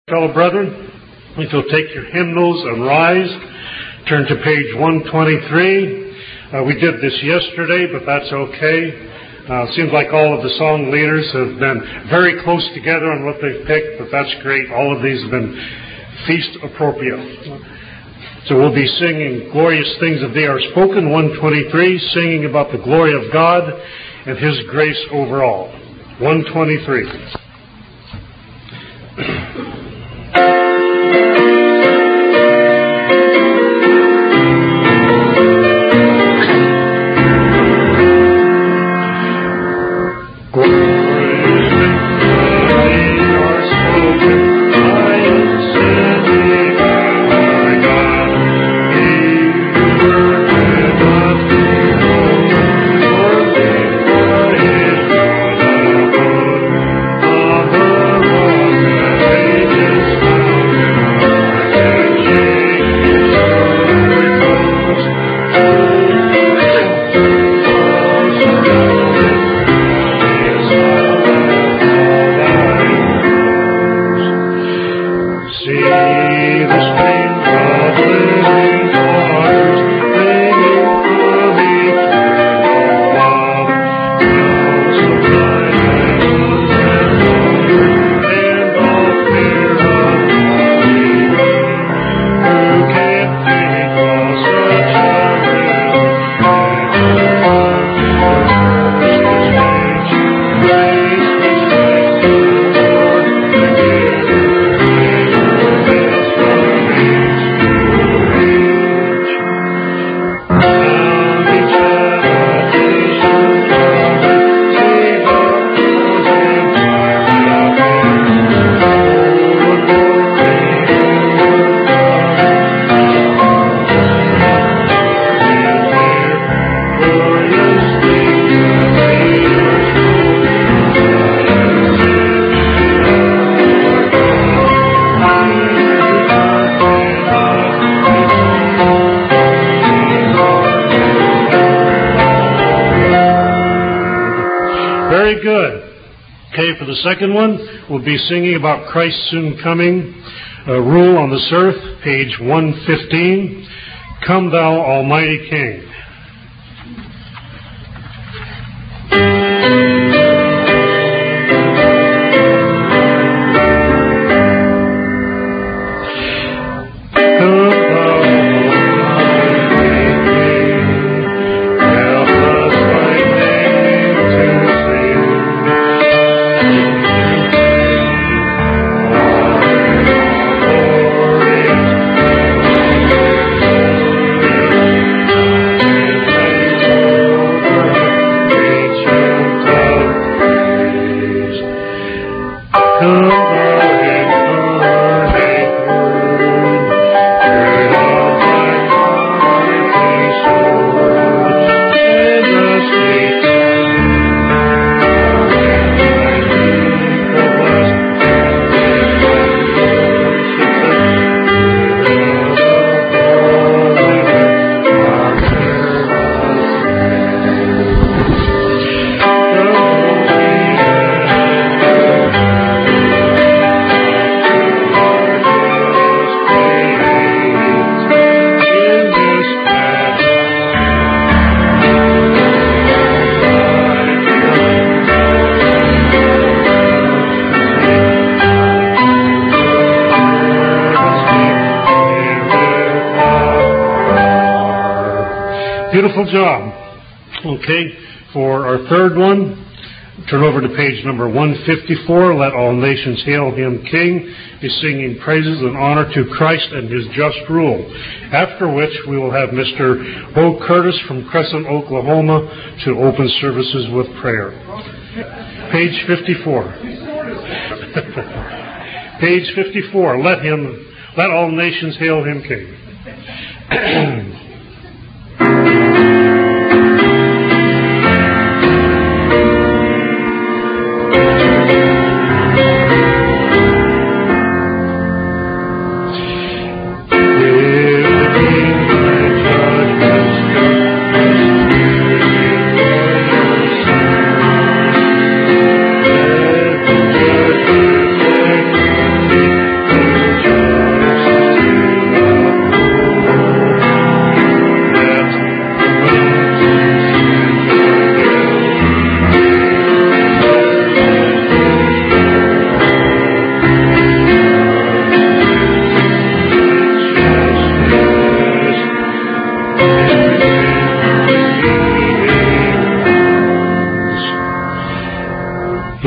Fellow brethren, if you'll take your hymnals and rise, turn to page 123. We did this yesterday, but that's okay. Seems like all of the song leaders have been very close together on what they've picked, but that's great. All of these have been feast appropriate. So we'll be singing Glorious Things of Thee Are Spoken, 123, singing about the glory of God and His grace over all. 123. Very good. Okay, for the second one, we'll be singing about Christ's soon coming, rule on this earth, page 115. Come Thou Almighty King. Beautiful job. Okay, for our third one, turn over to page number 154. Let all nations hail Him King. Be singing praises and honor to Christ and His just rule. After which we will have Mr. Bo Curtis from Crescent, Oklahoma, to open services with prayer. Page 54. Page 54. Let all nations hail Him King.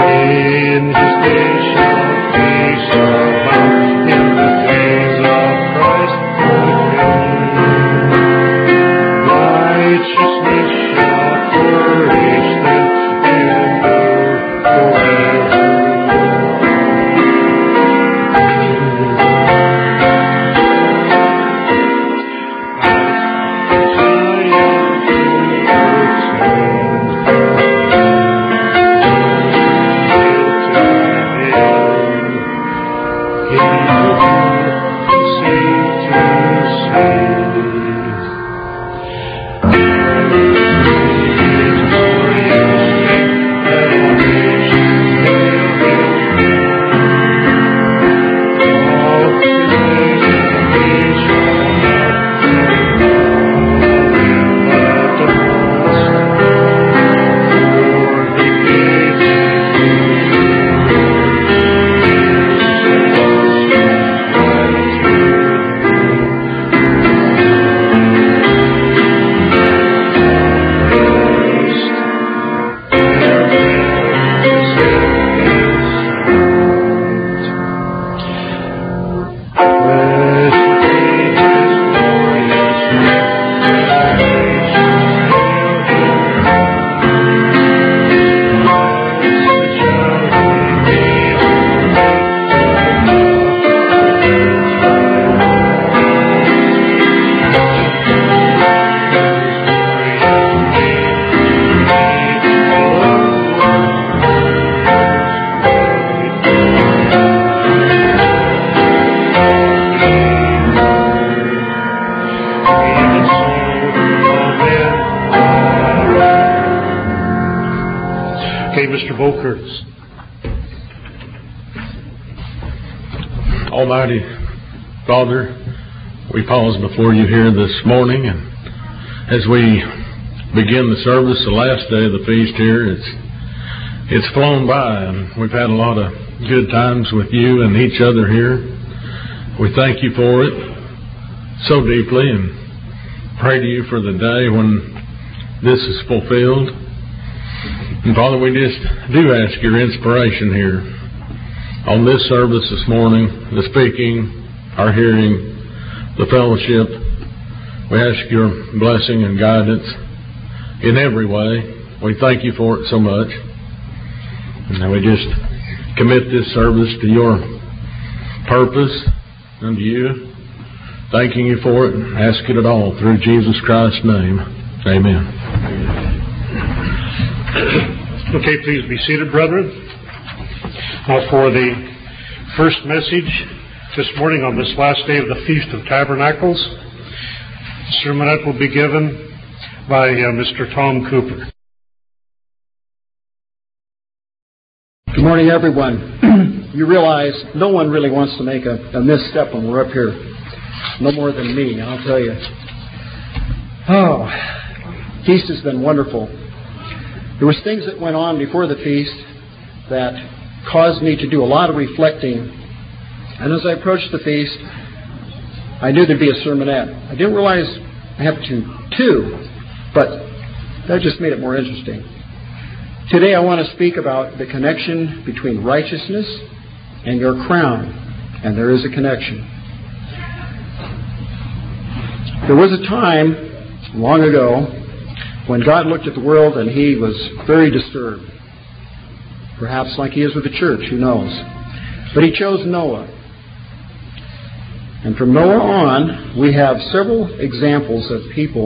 In His day shall peace abound in the days of Christ fulfilled. Righteousness shall flourish then, endure forever. Mr. Bo Curtis. Almighty Father, we pause before you here this morning, and as we begin the service, the last day of the feast here, it's flown by, and we've had a lot of good times with you and each other here. We thank you for it so deeply, and pray to you for the day when this is fulfilled. And Father, we just do ask your inspiration here on this service this morning, the speaking, our hearing, the fellowship. We ask your blessing and guidance in every way. We thank you for it so much. And we just commit this service to your purpose and to you, thanking you for it, and ask it all through Jesus Christ's name. Amen. Okay, please be seated, brethren. Now for the first message this morning on this last day of the Feast of Tabernacles, the sermonette will be given by Mr. Tom Cooper. Good morning, everyone. You realize no one really wants to make a misstep when we're up here. No more than me, I'll tell you. Oh, feast has been wonderful. There was things that went on before the feast that caused me to do a lot of reflecting. And as I approached the feast, I knew there'd be a sermonette. I didn't realize I have two, but that just made it more interesting. Today I want to speak about the connection between righteousness and your crown. And there is a connection. There was a time long ago when God looked at the world and He was very disturbed. Perhaps like He is with the church, who knows. But He chose Noah. And from Noah on, we have several examples of people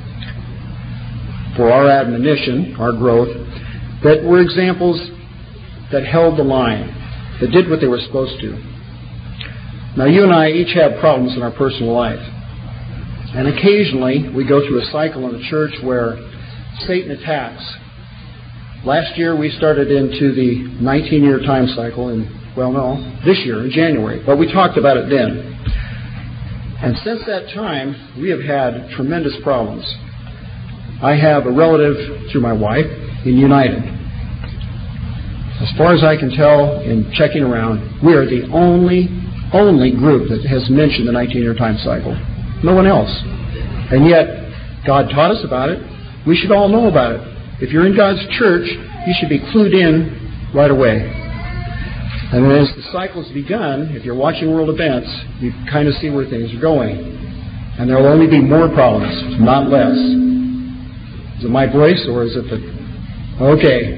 for our admonition, our growth, that were examples that held the line, that did what they were supposed to. Now, you and I each have problems in our personal life. And occasionally, we go through a cycle in the church where Satan attacks. Last year, we started into the 19-year time cycle, this year, in January. But we talked about it then. And since that time, we have had tremendous problems. I have a relative through my wife in United. As far as I can tell, in checking around, we are the only group that has mentioned the 19-year time cycle. No one else. And yet, God taught us about it. We should all know about it. If you're in God's church, you should be clued in right away. And then as the cycle's begun, if you're watching world events, you kind of see where things are going. And there will only be more problems, not less. Is it my voice or is it the... Okay.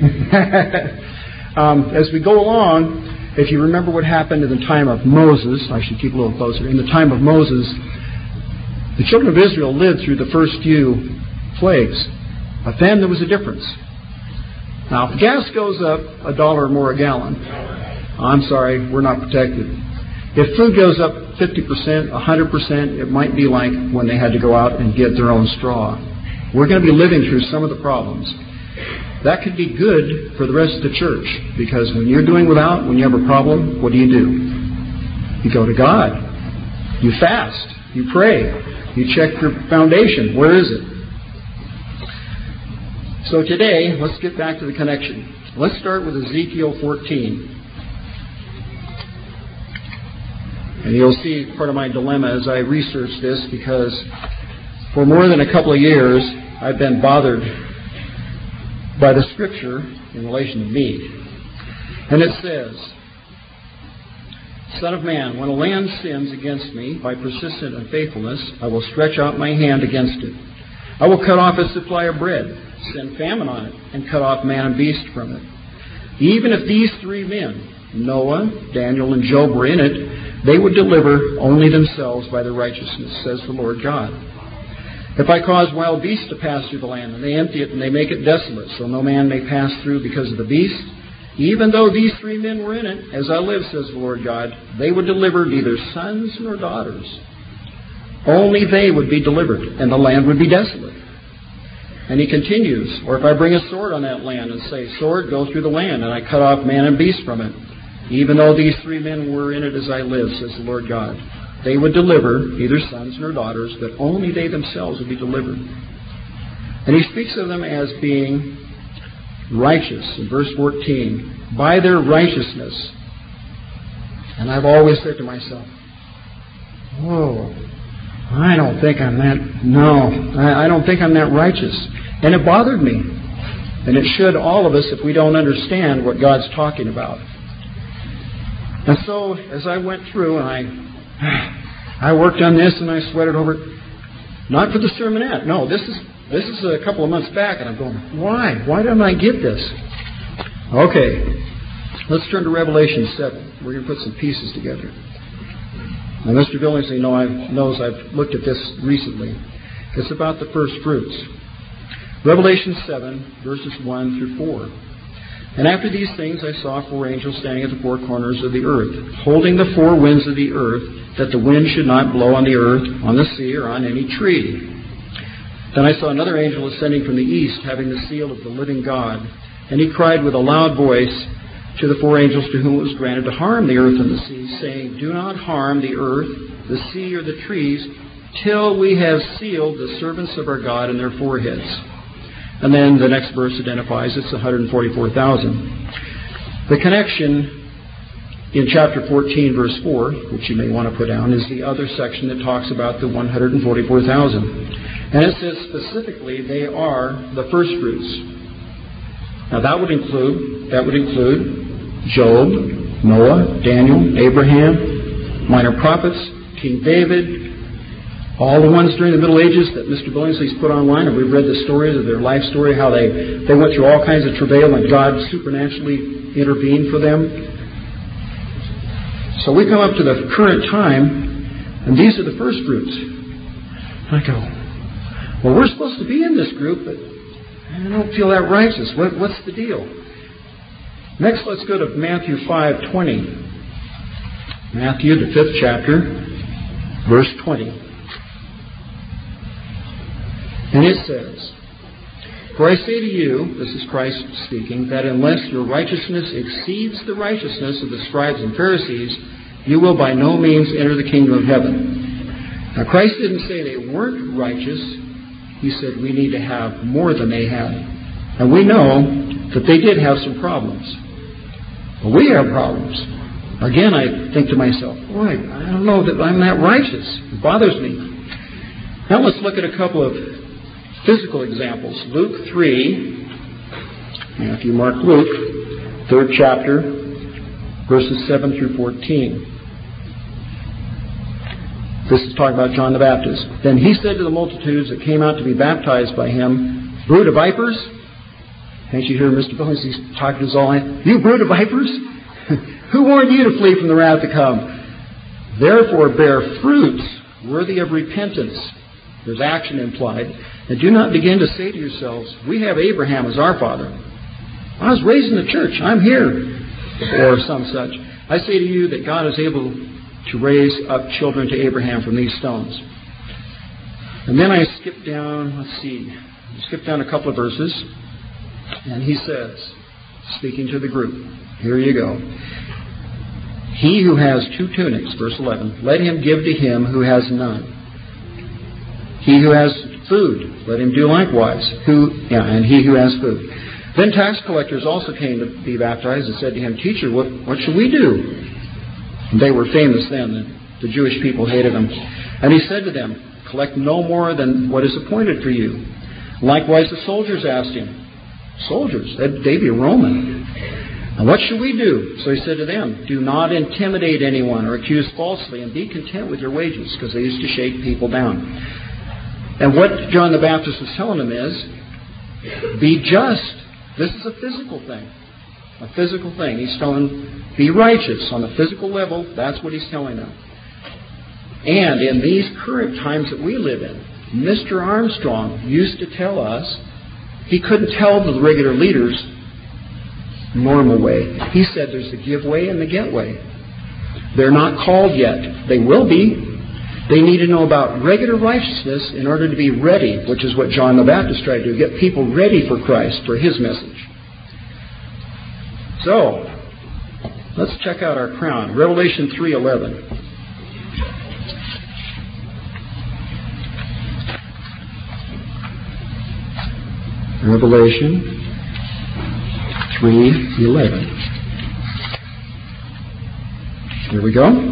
As we go along, if you remember what happened in the time of Moses, I should keep a little closer. In the time of Moses, the children of Israel lived through the first few plagues. But then there was a difference. Now, if gas goes up $1 or more a gallon, I'm sorry, we're not protected. If food goes up 50%, 100%, it might be like when they had to go out and get their own straw. We're going to be living through some of the problems. That could be good for the rest of the church, because when you're doing without, when you have a problem, what do? You go to God. You fast. You pray. You check your foundation. Where is it? So today, let's get back to the connection. Let's start with Ezekiel 14. And you'll see part of my dilemma as I research this, because for more than a couple of years, I've been bothered by the Scripture in relation to me. And it says, Son of man, when a land sins against me by persistent unfaithfulness, I will stretch out my hand against it. I will cut off its supply of bread, send famine on it, and cut off man and beast from it. Even if these three men, Noah, Daniel, and Job, were in it, they would deliver only themselves by their righteousness, says the Lord God. If I cause wild beasts to pass through the land, and they empty it and they make it desolate, so no man may pass through because of the beast, even though these three men were in it, as I live, says the Lord God, they would deliver neither sons nor daughters. Only they would be delivered, and the land would be desolate. And he continues, or if I bring a sword on that land and say, sword, go through the land, and I cut off man and beast from it, even though these three men were in it as I live, says the Lord God, they would deliver neither sons nor daughters, but only they themselves would be delivered. And he speaks of them as being righteous in verse 14, by their righteousness. And I've always said to myself, whoa, I don't think I'm that righteous. And it bothered me. And it should all of us if we don't understand what God's talking about. And so, as I went through and I worked on this and I sweated over it, not for the sermonette. No, this is a couple of months back, and I'm going, why? Why didn't I get this? Okay, let's turn to Revelation 7. We're going to put some pieces together. Now, Mr. Billingsley knows I've looked at this recently. It's about the first fruits. Revelation 7, verses 1 through 4. And after these things I saw four angels standing at the four corners of the earth, holding the four winds of the earth, that the wind should not blow on the earth, on the sea, or on any tree. Then I saw another angel ascending from the east, having the seal of the living God. And he cried with a loud voice to the four angels to whom it was granted to harm the earth and the sea, saying, do not harm the earth, the sea, or the trees, till we have sealed the servants of our God in their foreheads. And then the next verse identifies it's 144,000. The connection in chapter 14, verse 4, which you may want to put down, is the other section that talks about the 144,000. And it says specifically they are the first fruits. Now that would include Job, Noah, Daniel, Abraham, minor prophets, King David, all the ones during the Middle Ages that Mr. Billingsley's put online, and we've read the stories of their life story, how they went through all kinds of travail and God supernaturally intervened for them. So we come up to the current time, and these are the first fruits. I go, well, we're supposed to be in this group, but I don't feel that righteous. What's the deal? Next, let's go to Matthew 5:20. Matthew, the 5th chapter, verse 20. And it says, for I say to you, this is Christ speaking, that unless your righteousness exceeds the righteousness of the scribes and Pharisees, you will by no means enter the kingdom of heaven. Now, Christ didn't say they weren't righteous. He said we need to have more than they had. And we know that they did have some problems. But we have problems. Again, I think to myself, boy, I don't know that I'm that righteous. It bothers me. Now let's look at a couple of physical examples. Luke 3, now if you mark Luke, 3rd chapter, verses 7 through 14. This is talking about John the Baptist. Then he said to the multitudes that came out to be baptized by him, brood of vipers. Can't you hear Mr. Billings? He's talking to us all. You brood of vipers? Who warned you to flee from the wrath to come? Therefore bear fruits worthy of repentance. There's action implied. And do not begin to say to yourselves, we have Abraham as our father. I was raised in the church. I'm here. Or some such. I say to you that God is able to raise up children to Abraham from these stones. And then I skip down, a couple of verses, and he says, speaking to the group, here you go. He who has 2 tunics, verse 11, let him give to him who has none. He who has food, let him do likewise. And he who has food. Then tax collectors also came to be baptized and said to him, Teacher, what should we do? They were famous then. The Jewish people hated them. And he said to them, collect no more than what is appointed for you. Likewise the soldiers asked him. Soldiers? They'd be Roman. And what should we do? So he said to them, do not intimidate anyone or accuse falsely, and be content with your wages, because they used to shake people down. And what John the Baptist was telling them is, be just. This is a physical thing. A physical thing. He's telling, be righteous on the physical level. That's what he's telling them. And in these current times that we live in, Mr. Armstrong used to tell us he couldn't tell the regular leaders normal way. He said there's the give way and the get way. They're not called yet. They will be. They need to know about regular righteousness in order to be ready, which is what John the Baptist tried to do, get people ready for Christ, for his message. So, let's check out our crown. Revelation 3:11. Revelation 3:11. Here we go.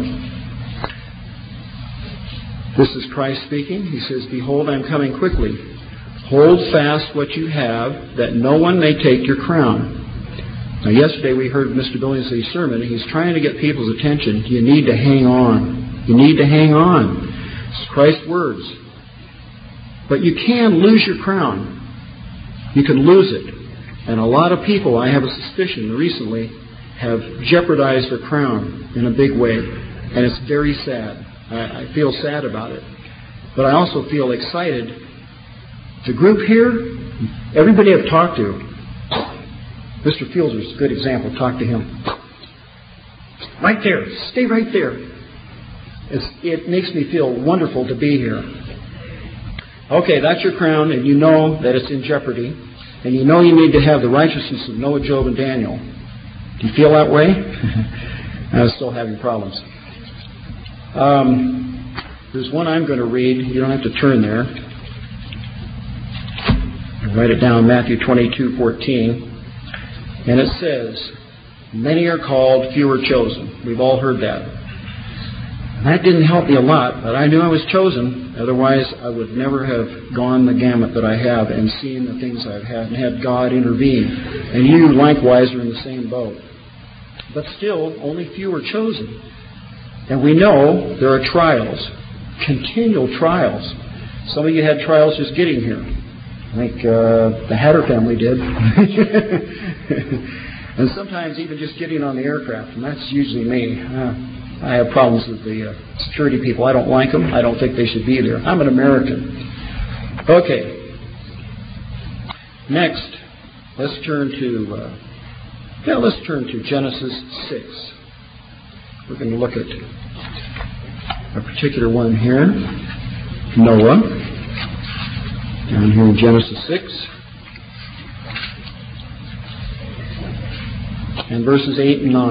This is Christ speaking. He says, Behold, I am coming quickly. Hold fast what you have, that no one may take your crown. Now, yesterday we heard Mr. Billingsley's sermon. He's trying to get people's attention. You need to hang on. You need to hang on. It's Christ's words. But you can lose your crown. You can lose it. And a lot of people, I have a suspicion, recently have jeopardized their crown in a big way. And it's very sad. I feel sad about it. But I also feel excited. The group here, everybody I've talked to, Mr. Fielder's a good example. Talk to him. Right there. Stay right there. It makes me feel wonderful to be here. Okay, that's your crown, and you know that it's in jeopardy. And you know you need to have the righteousness of Noah, Job, and Daniel. Do you feel that way? I'm still having problems. There's one I'm going to read. You don't have to turn there. I'll write it down, Matthew 22:14. And it says, many are called, few are chosen. We've all heard that. And that didn't help me a lot, but I knew I was chosen. Otherwise, I would never have gone the gamut that I have and seen the things I've had and had God intervene. And you, likewise, are in the same boat. But still, only few are chosen. And we know there are trials, continual trials. Some of you had trials just getting here. I think the Hatter family did. And sometimes even just getting on the aircraft, and that's usually me. I have problems with the security people. I don't like them. I don't think they should be there. I'm an American. Okay. Next, let's turn to Genesis 6. We're going to look at a particular one here, Noah. Down here in Genesis 6. And verses 8 and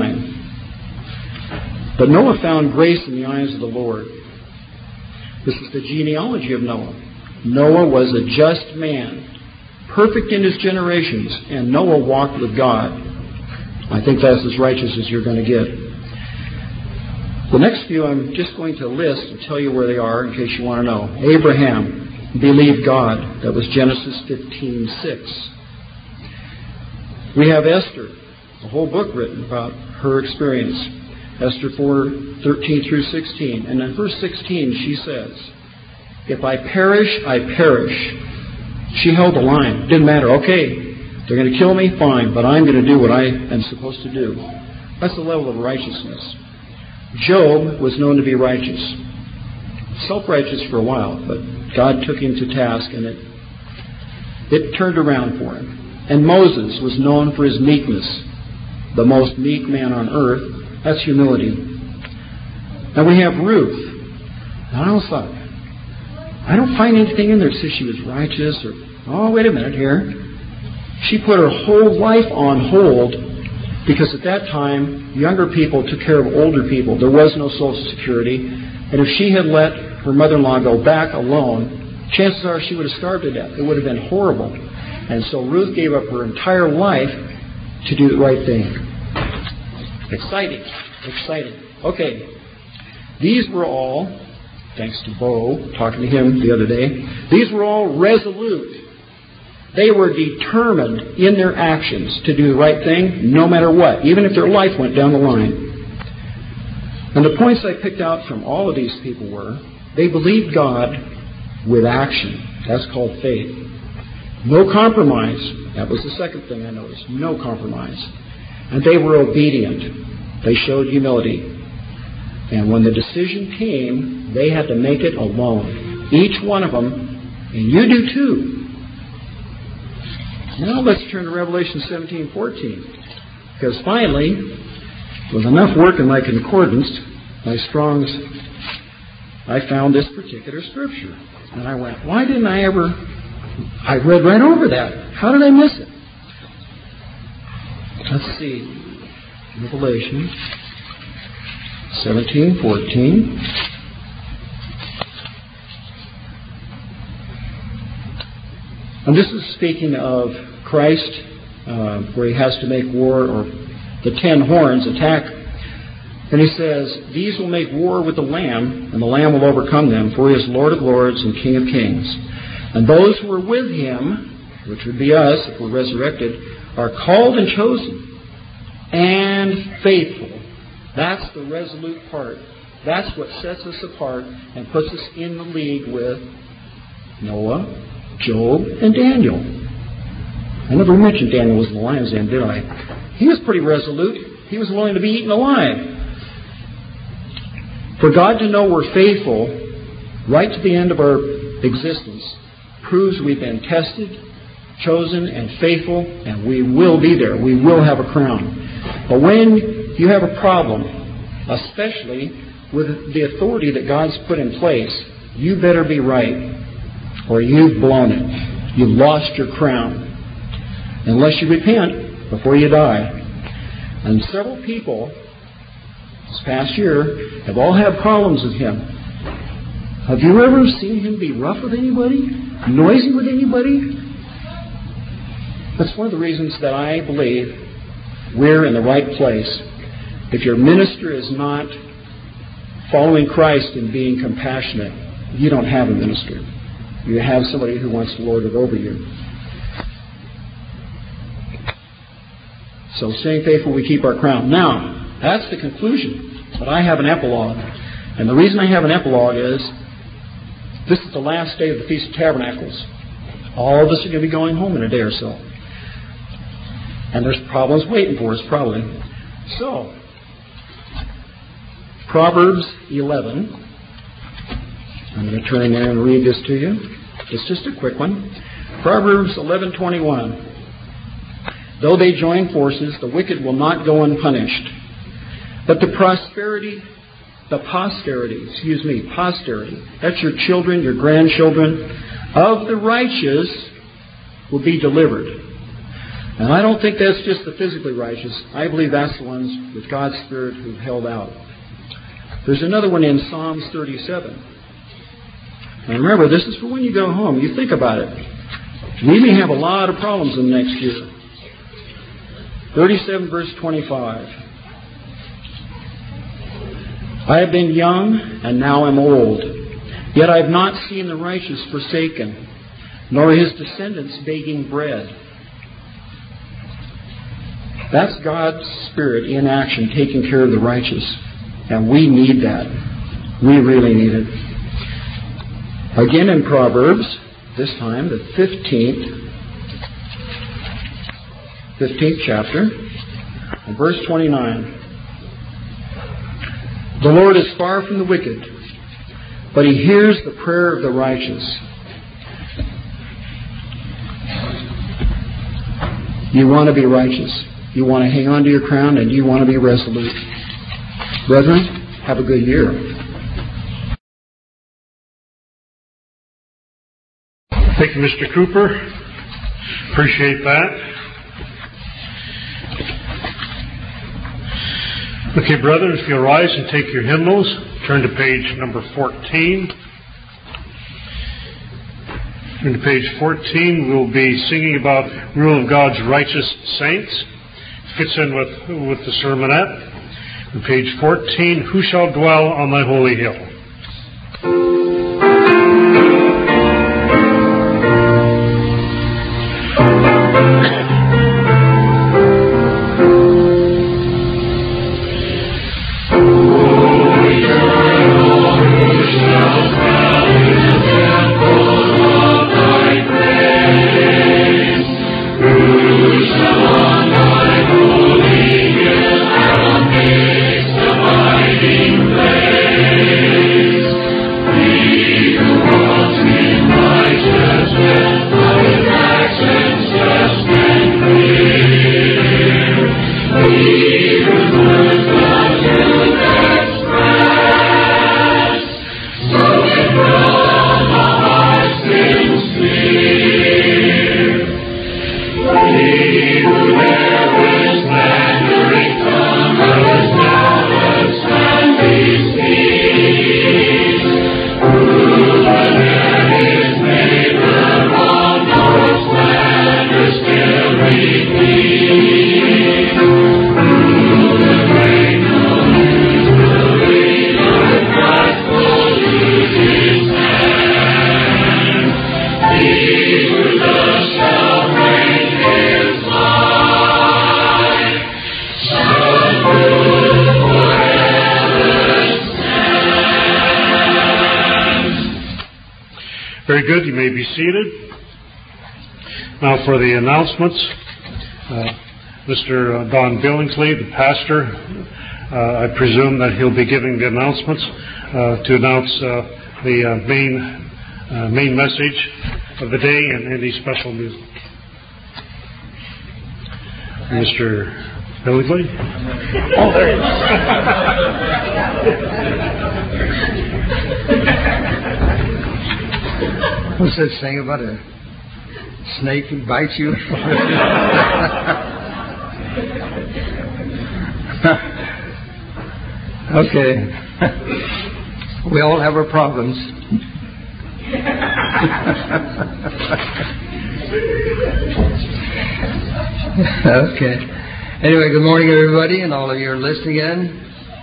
9. But Noah found grace in the eyes of the Lord. This is the genealogy of Noah. Noah was a just man, perfect in his generations, and Noah walked with God. I think that's as righteous as you're going to get. The next few I'm just going to list and tell you where they are in case you want to know. Abraham believed God. That was Genesis 15:6. We have Esther. a whole book written about her experience. Esther 4:13 through 16. And in verse 16 she says, "If I perish, I perish." She held the line. Didn't matter. Okay, they're going to kill me, fine, but I'm going to do what I am supposed to do. That's the level of righteousness. Job was known to be righteous. Self-righteous for a while, but God took him to task and it turned around for him. And Moses was known for his meekness. The most meek man on earth. That's humility. Now we have Ruth. Now I always thought, I don't find anything in there that says she was righteous or, oh, wait a minute here. She put her whole life on hold because at that time, younger people took care of older people. There was no Social Security. And if she had let her mother-in-law go back alone, chances are she would have starved to death. It would have been horrible. And so Ruth gave up her entire life to do the right thing. Exciting. Okay. These were all, thanks to Bo, talking to him the other day, these were all resolute. They were determined in their actions to do the right thing no matter what, even if their life went down the line. And the points I picked out from all of these people were, they believed God with action. That's called faith. No compromise. That was the second thing I noticed. No compromise. And they were obedient. They showed humility. And when the decision came, they had to make it alone. Each one of them, and you do too. Now let's turn to Revelation 17:14. Because finally, with enough work in my concordance, my Strong's, I found this particular scripture. And I went, why didn't I read right over that. How did I miss it? Let's see. Revelation 17:14. And this is speaking of Christ, where he has to make war, or the 10 horns attack. And he says, "These will make war with the Lamb, and the Lamb will overcome them, for he is Lord of lords and King of kings. And those who are with him," which would be us if we're resurrected, "are called and chosen and faithful." That's the resolute part. That's what sets us apart and puts us in the league with Noah, Job, and Daniel. I never mentioned Daniel was in the lion's den, did I? He was pretty resolute. He was willing to be eaten alive. For God to know we're faithful right to the end of our existence proves we've been tested, chosen, and faithful, and we will be there. We will have a crown. But when you have a problem, especially with the authority that God's put in place, you better be right, or you've blown it. You've lost your crown. Unless you repent before you die. And several people this past year have all had problems with him. Have you ever seen him be rough with anybody? Noisy with anybody? That's one of the reasons that I believe we're in the right place. If your minister is not following Christ and being compassionate, you don't have a minister. You have somebody who wants to lord it over you. So staying faithful, we keep our crown. Now, that's the conclusion. But I have an epilogue. And the reason I have an epilogue is this is the last day of the Feast of Tabernacles. All of us are going to be going home in a day or so. And there's problems waiting for us, probably. So, Proverbs 11. I'm going to turn there and read this to you. It's just a quick one. Proverbs 11:21. "Though they join forces, the wicked will not go unpunished. But the posterity, that's your children, your grandchildren, of the righteous will be delivered." And I don't think that's just the physically righteous. I believe that's the ones with God's Spirit who've held out. There's another one in Psalms 37. And remember, this is for when you go home. You think about it. We may have a lot of problems in the next year. 37 verse 25. "I have been young, and now am old. Yet I have not seen the righteous forsaken, nor his descendants begging bread." That's God's Spirit in action, taking care of the righteous. And we need that. We really need it. Again in Proverbs, this time the 15th chapter, and verse 29. The Lord is far from the wicked, but He hears the prayer of the righteous. You want to be righteous. You want to hang on to your crown, and you want to be resolute. Brethren, have a good year. Thank you, Mr. Cooper. Appreciate that. Okay, brethren, if you'll rise and take your hymnals, turn to page number 14. Turn to page 14. We'll be singing about rule of God's righteous saints. Fits in with the sermonette. On page 14, who shall dwell on thy holy hill? Very good. You may be seated. Now for the announcements. Mr. Don Billingsley, the pastor, I presume that he'll be giving the announcements to announce the main message of the day and any special music. Mr. Billingsley? Oh, there you go. What's that saying about a snake who bites you? Okay. We all have our problems. Okay. Anyway, good morning, everybody, and all of you are listening in.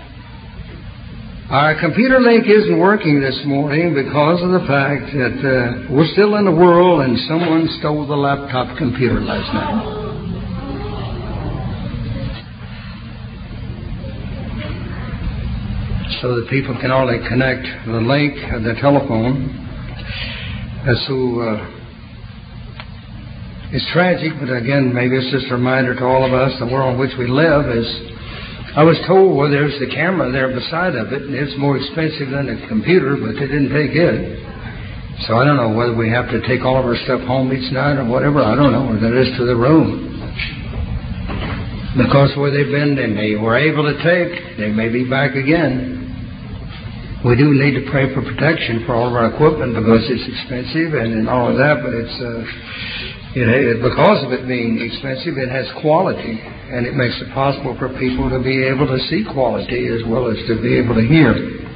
Our computer link isn't working this morning because of the fact that we're still in the world and someone stole the laptop computer last night. So that people can only connect the link of the telephone. It's tragic, but again, maybe it's just a reminder to all of us, the world in which we live is, I was told, well, there's the camera there beside of it, and it's more expensive than a computer, but they didn't take it. So I don't know whether we have to take all of our stuff home each night or whatever. I don't know, or that is to the room. Because where they've been, they were able to take, they may be back again. We do need to pray for protection for all of our equipment because it's expensive and all of that, but it's because of it being expensive, it has quality, and it makes it possible for people to be able to see quality as well as to be able to hear.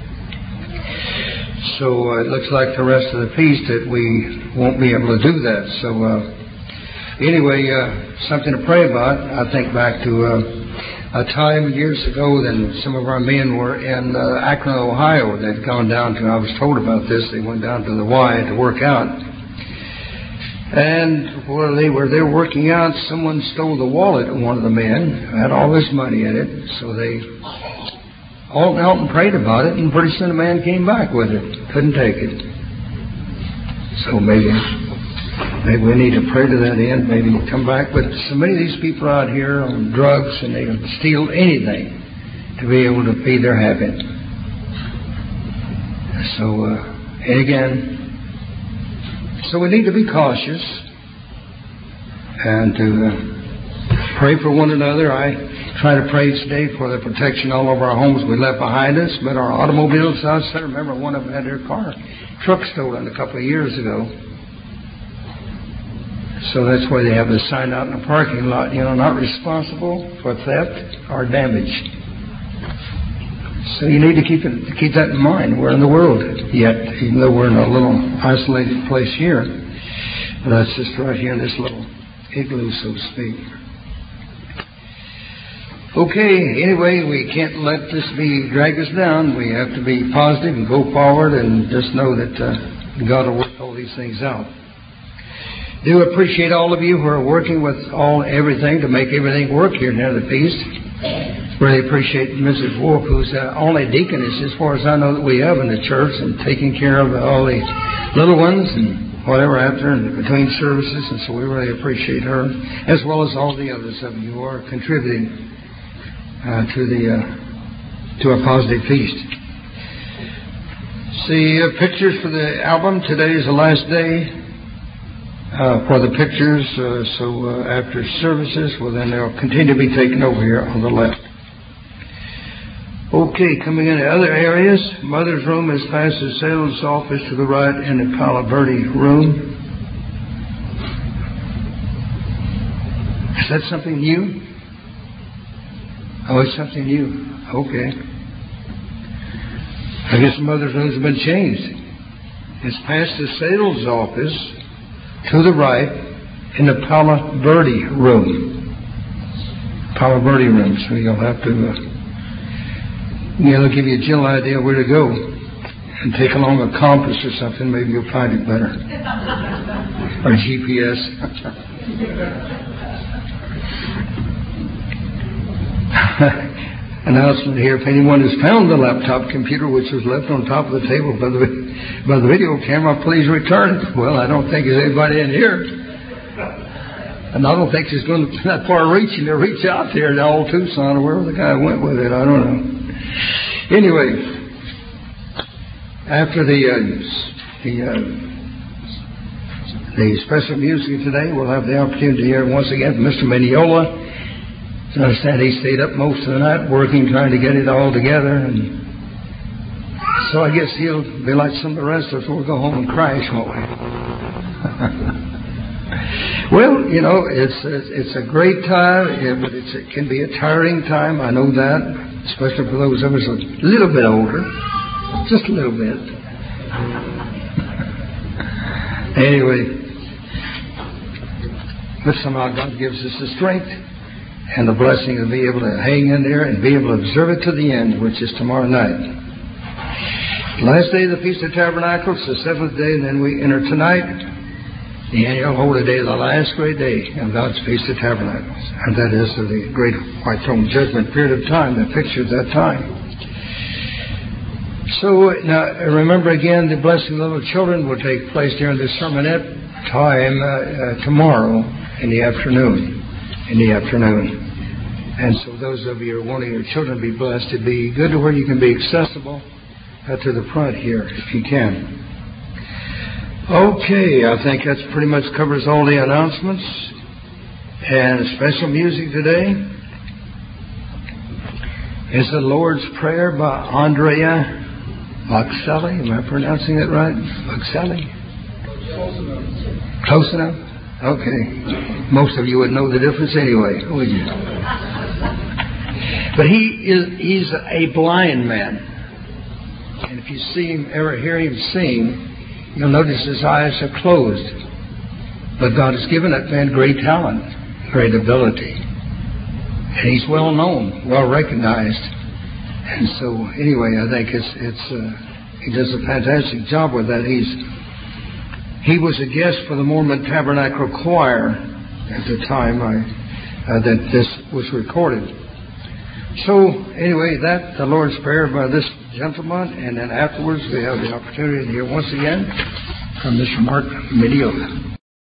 So it looks like the rest of the feast that we won't be able to do that. So anyway, something to pray about. I think back to a time years ago when some of our men were in Akron, Ohio. They'd gone down to, I was told about this, they went down to the Y to work out. And while they were there working out, someone stole the wallet of one of the men, had all this money in it. So they all knelt and prayed about it, and pretty soon the man came back with it. Couldn't take it. So maybe we need to pray to that end, maybe come back. But so many of these people are out here on drugs, and they can steal anything to be able to feed their habit. So, and again, so we need to be cautious and to pray for one another. I try to pray each day for the protection all over our homes we left behind us, but our automobiles, I remember one of them had their truck stolen a couple of years ago. So that's why they have the sign out in the parking lot, not responsible for theft or damage. So you need to keep that in mind. We're in the world yet, even though we're in a little isolated place here. But that's just right here in this little igloo, so to speak. Okay, anyway, we can't let this drag us down. We have to be positive and go forward and just know that God will work all these things out. Do appreciate all of you who are working with everything to make everything work here near the feast. Really appreciate Mrs. Wolf, who's the only deaconess, as far as I know, that we have in the church, and taking care of all the little ones and whatever after and between services. And so we really appreciate her, as well as all the others of you who are contributing to a positive feast. See pictures for the album. Today is the last day for the pictures. So after services, well, then they'll continue to be taken over here on the left. Okay, coming into other areas, Mother's room is past the sales office to the right, in the Palo Verde room. Is that something new? Oh, it's something new. Okay. I guess the Mother's room has been changed. It's past the sales office to the right, in the Palo Verde room. Palo Verde room. So you'll have to... they'll give you a general idea where to go. And take along a compass or something. Maybe you'll find it better. Or GPS. Announcement here. If anyone has found the laptop computer which was left on top of the table by the video camera, please return it. Well, I don't think there's anybody in here. And I don't think it's going to be that far reaching to reach out there to old Tucson or wherever the guy went with it. I don't know. Anyway, after the special music today, we'll have the opportunity to hear once again from Mr. Mineola. I understand he stayed up most of the night working, trying to get it all together. And so I guess he'll be like some of the rest of us. We'll go home and crash, won't we? Well, it's a great time, but it can be a tiring time. I know that, especially for those of us a little bit older, just a little bit. Anyway, but somehow God gives us the strength and the blessing to be able to hang in there and be able to observe it to the end, which is tomorrow night. Last day of the Feast of Tabernacles, the seventh day, and then we enter tonight, the annual holy day, the last great day of God's Feast of Tabernacles. And that is the great white throne judgment period of time that pictures that time. So now remember again, the blessing of little children will take place during the sermonette time tomorrow in the afternoon. And so those of you who are wanting your children to be blessed, to be good to where you can be accessible to the front here if you can. Okay, I think that pretty much covers all the announcements. And special music today is the Lord's Prayer by Andrea Bocelli. Am I pronouncing it right? Bocelli? Close enough? Okay. Most of you would know the difference anyway, would you? But he's a blind man. And if you ever hear him sing, you'll notice his eyes are closed. But God has given that man great talent, great ability. And he's well known, well recognized. And so, anyway, I think he does a fantastic job with that. He was a guest for the Mormon Tabernacle Choir at the time that this was recorded. So, anyway, that's the Lord's Prayer by this gentleman, and then afterwards we have the opportunity to hear once again from Mr. Mark Mediola.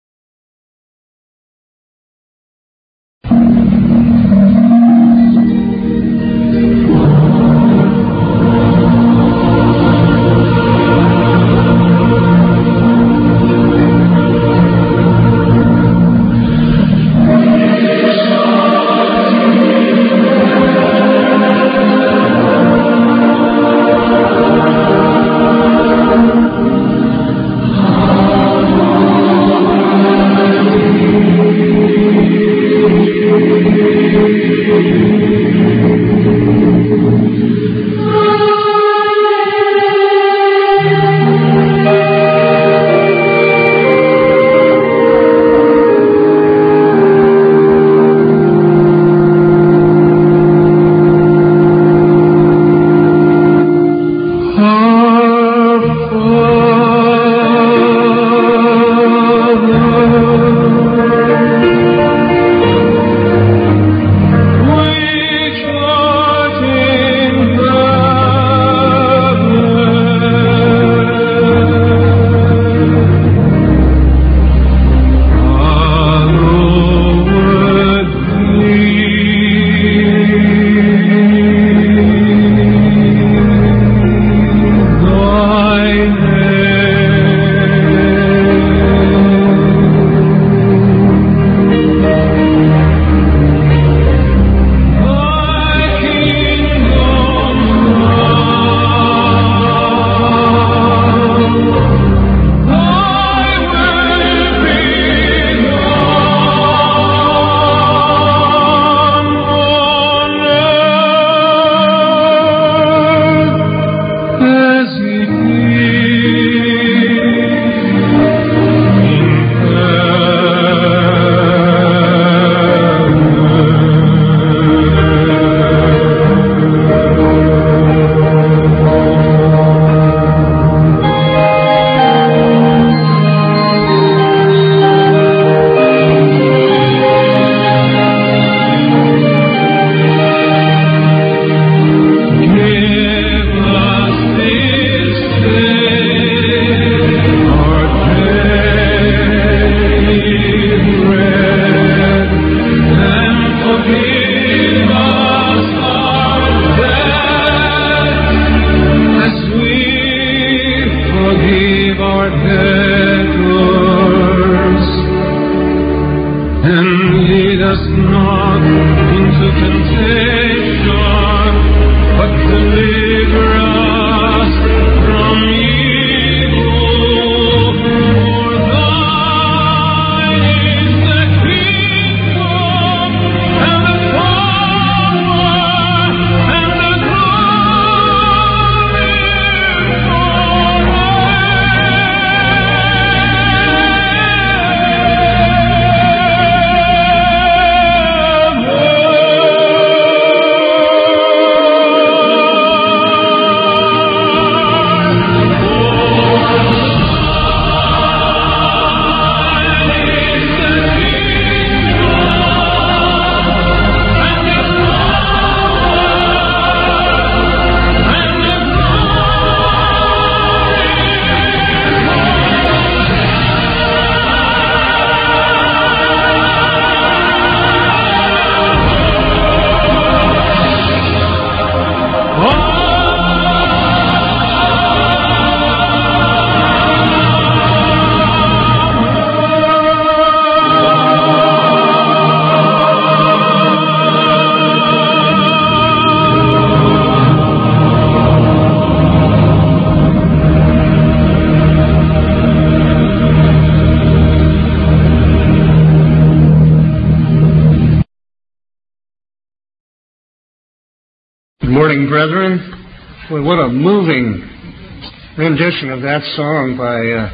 Good morning, brethren. Boy, what a moving rendition of that song by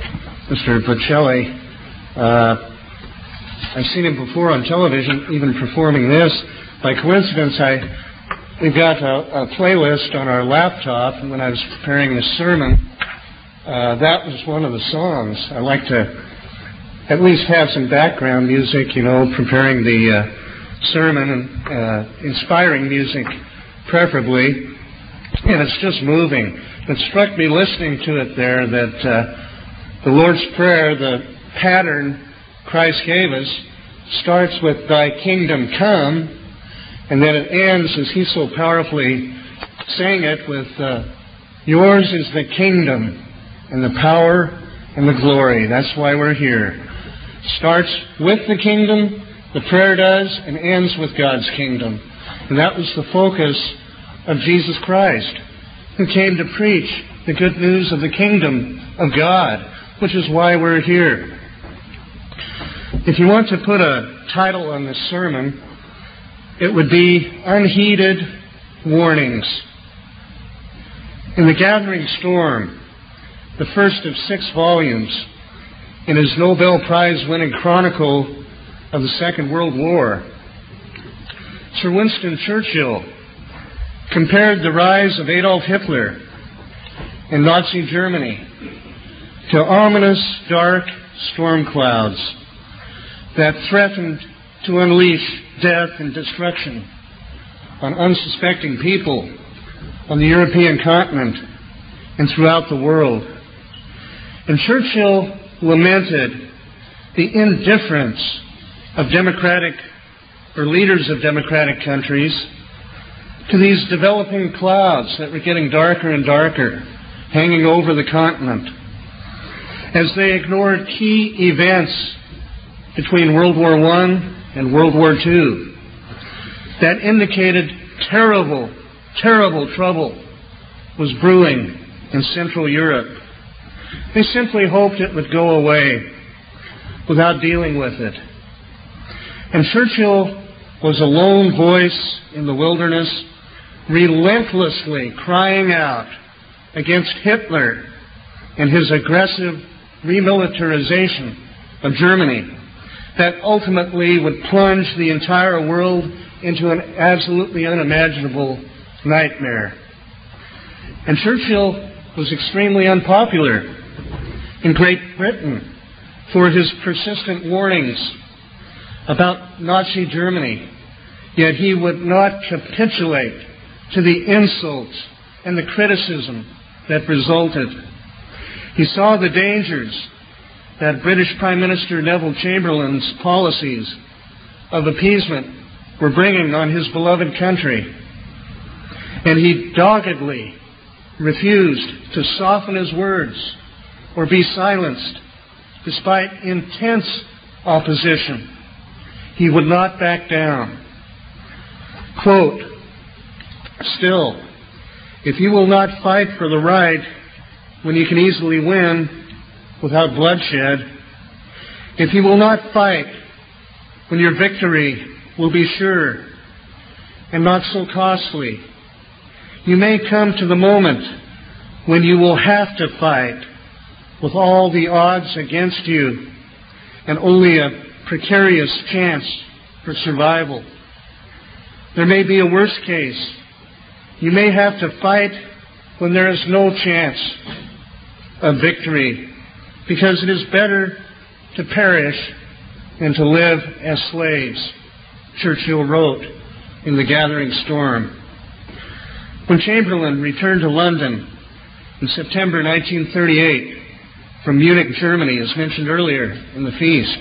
Mr. Bocelli. I've seen him before on television, even performing this. By coincidence, we've got a playlist on our laptop, and when I was preparing this sermon, that was one of the songs. I like to at least have some background music, preparing the sermon, and inspiring music preferably. And it's just moving. It struck me listening to it there that the Lord's Prayer, the pattern Christ gave us, starts with "Thy kingdom come," and then it ends, as he so powerfully sang it, with "Yours is the kingdom and the power and the glory." That's why we're here. Starts with the kingdom, the prayer does, and ends with God's kingdom. And that was the focus of Jesus Christ, who came to preach the good news of the kingdom of God, which is why we're here. If you want to put a title on this sermon, it would be "Unheeded Warnings." In The Gathering Storm, the first of 6 volumes in his Nobel Prize-winning chronicle of the Second World War, Sir Winston Churchill compared the rise of Adolf Hitler in Nazi Germany to ominous, dark storm clouds that threatened to unleash death and destruction on unsuspecting people on the European continent and throughout the world. And Churchill lamented the indifference of leaders of democratic countries to these developing clouds that were getting darker and darker, hanging over the continent, as they ignored key events between World War I and World War II that indicated terrible, terrible trouble was brewing in Central Europe. They simply hoped it would go away without dealing with it. And Churchill was a lone voice in the wilderness, relentlessly crying out against Hitler and his aggressive remilitarization of Germany that ultimately would plunge the entire world into an absolutely unimaginable nightmare. And Churchill was extremely unpopular in Great Britain for his persistent warnings about Nazi Germany, yet he would not capitulate to the insults and the criticism that resulted. He saw the dangers that British Prime Minister Neville Chamberlain's policies of appeasement were bringing on his beloved country, and he doggedly refused to soften his words or be silenced despite intense opposition. He would not back down. Quote, "Still, if you will not fight for the right when you can easily win without bloodshed, if you will not fight when your victory will be sure and not so costly, you may come to the moment when you will have to fight with all the odds against you and only a precarious chance for survival. There may be a worse case. You may have to fight when there is no chance of victory, because it is better to perish than to live as slaves," Churchill wrote in The Gathering Storm. When Chamberlain returned to London in September 1938 from Munich, Germany, as mentioned earlier in the feast,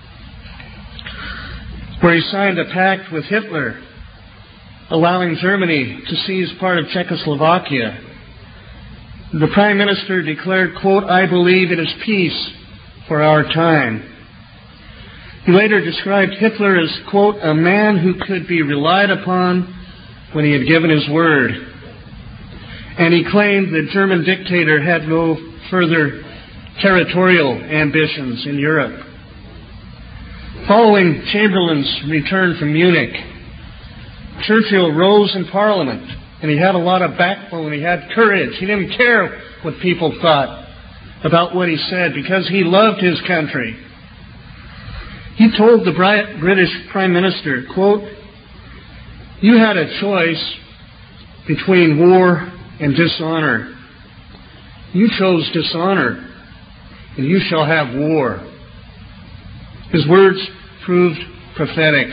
where he signed a pact with Hitler allowing Germany to seize part of Czechoslovakia, the Prime Minister declared, quote, "I believe it is peace for our time." He later described Hitler as, quote, "a man who could be relied upon when he had given his word." And he claimed the German dictator had no further territorial ambitions in Europe. Following Chamberlain's return from Munich, Churchill rose in Parliament, and he had a lot of backbone. He had courage. He didn't care what people thought about what he said because he loved his country. He told the British Prime Minister, quote, "You had a choice between war and dishonor. You chose dishonor, and you shall have war. His words proved prophetic.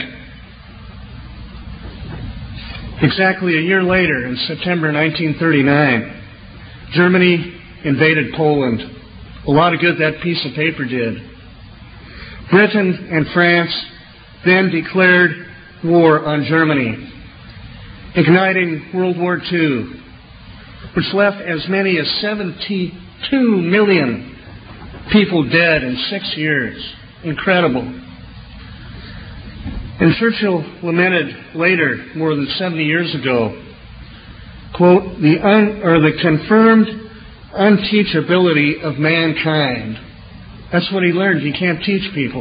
Exactly a year later, in September 1939, Germany invaded Poland. A lot of good that piece of paper did. Britain and France then declared war on Germany, igniting World War II, which left as many as 72 million people dead in 6 years. Incredible. And Churchill lamented later, more than 70 years ago, quote, the confirmed unteachability of mankind. That's what he learned. You can't teach people.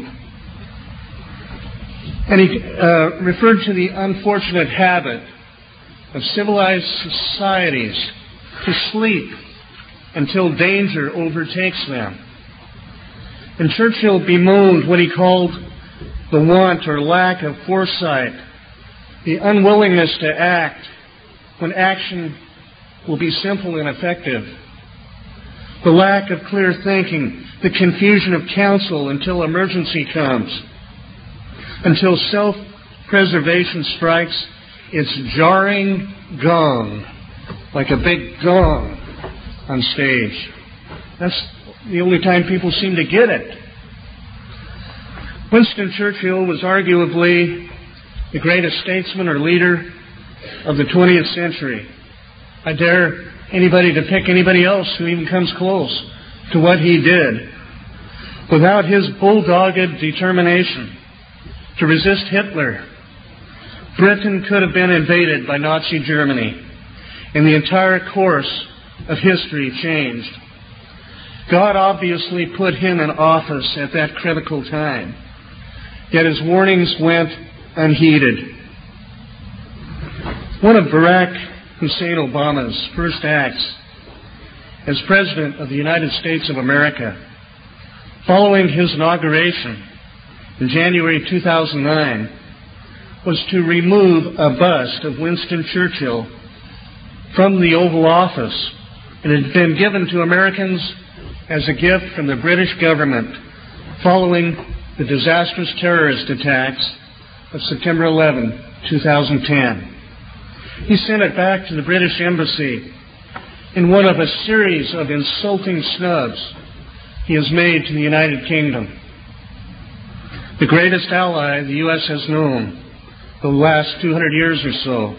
And he referred to the unfortunate habit of civilized societies to sleep until danger overtakes them. And Churchill bemoaned what he called the want or lack of foresight, the unwillingness to act when action will be simple and effective, the lack of clear thinking, the confusion of counsel until emergency comes, until self-preservation strikes its jarring gong, like a big gong on stage. That's the only time people seem to get it. Winston Churchill was arguably the greatest statesman or leader of the 20th century. I dare anybody to pick anybody else who even comes close to what he did. Without his bulldogged determination to resist Hitler, Britain could have been invaded by Nazi Germany, and the entire course of history changed. God obviously put him in office at that critical time, yet his warnings went unheeded. One of Barack Hussein Obama's first acts as President of the United States of America, following his inauguration in January 2009, was to remove a bust of Winston Churchill from the Oval Office. It had been given to Americans as a gift from the British government following the disastrous terrorist attacks of September 11, 2010. He sent it back to the British Embassy in one of a series of insulting snubs he has made to the United Kingdom, the greatest ally the U.S. has known the last 200 years or so.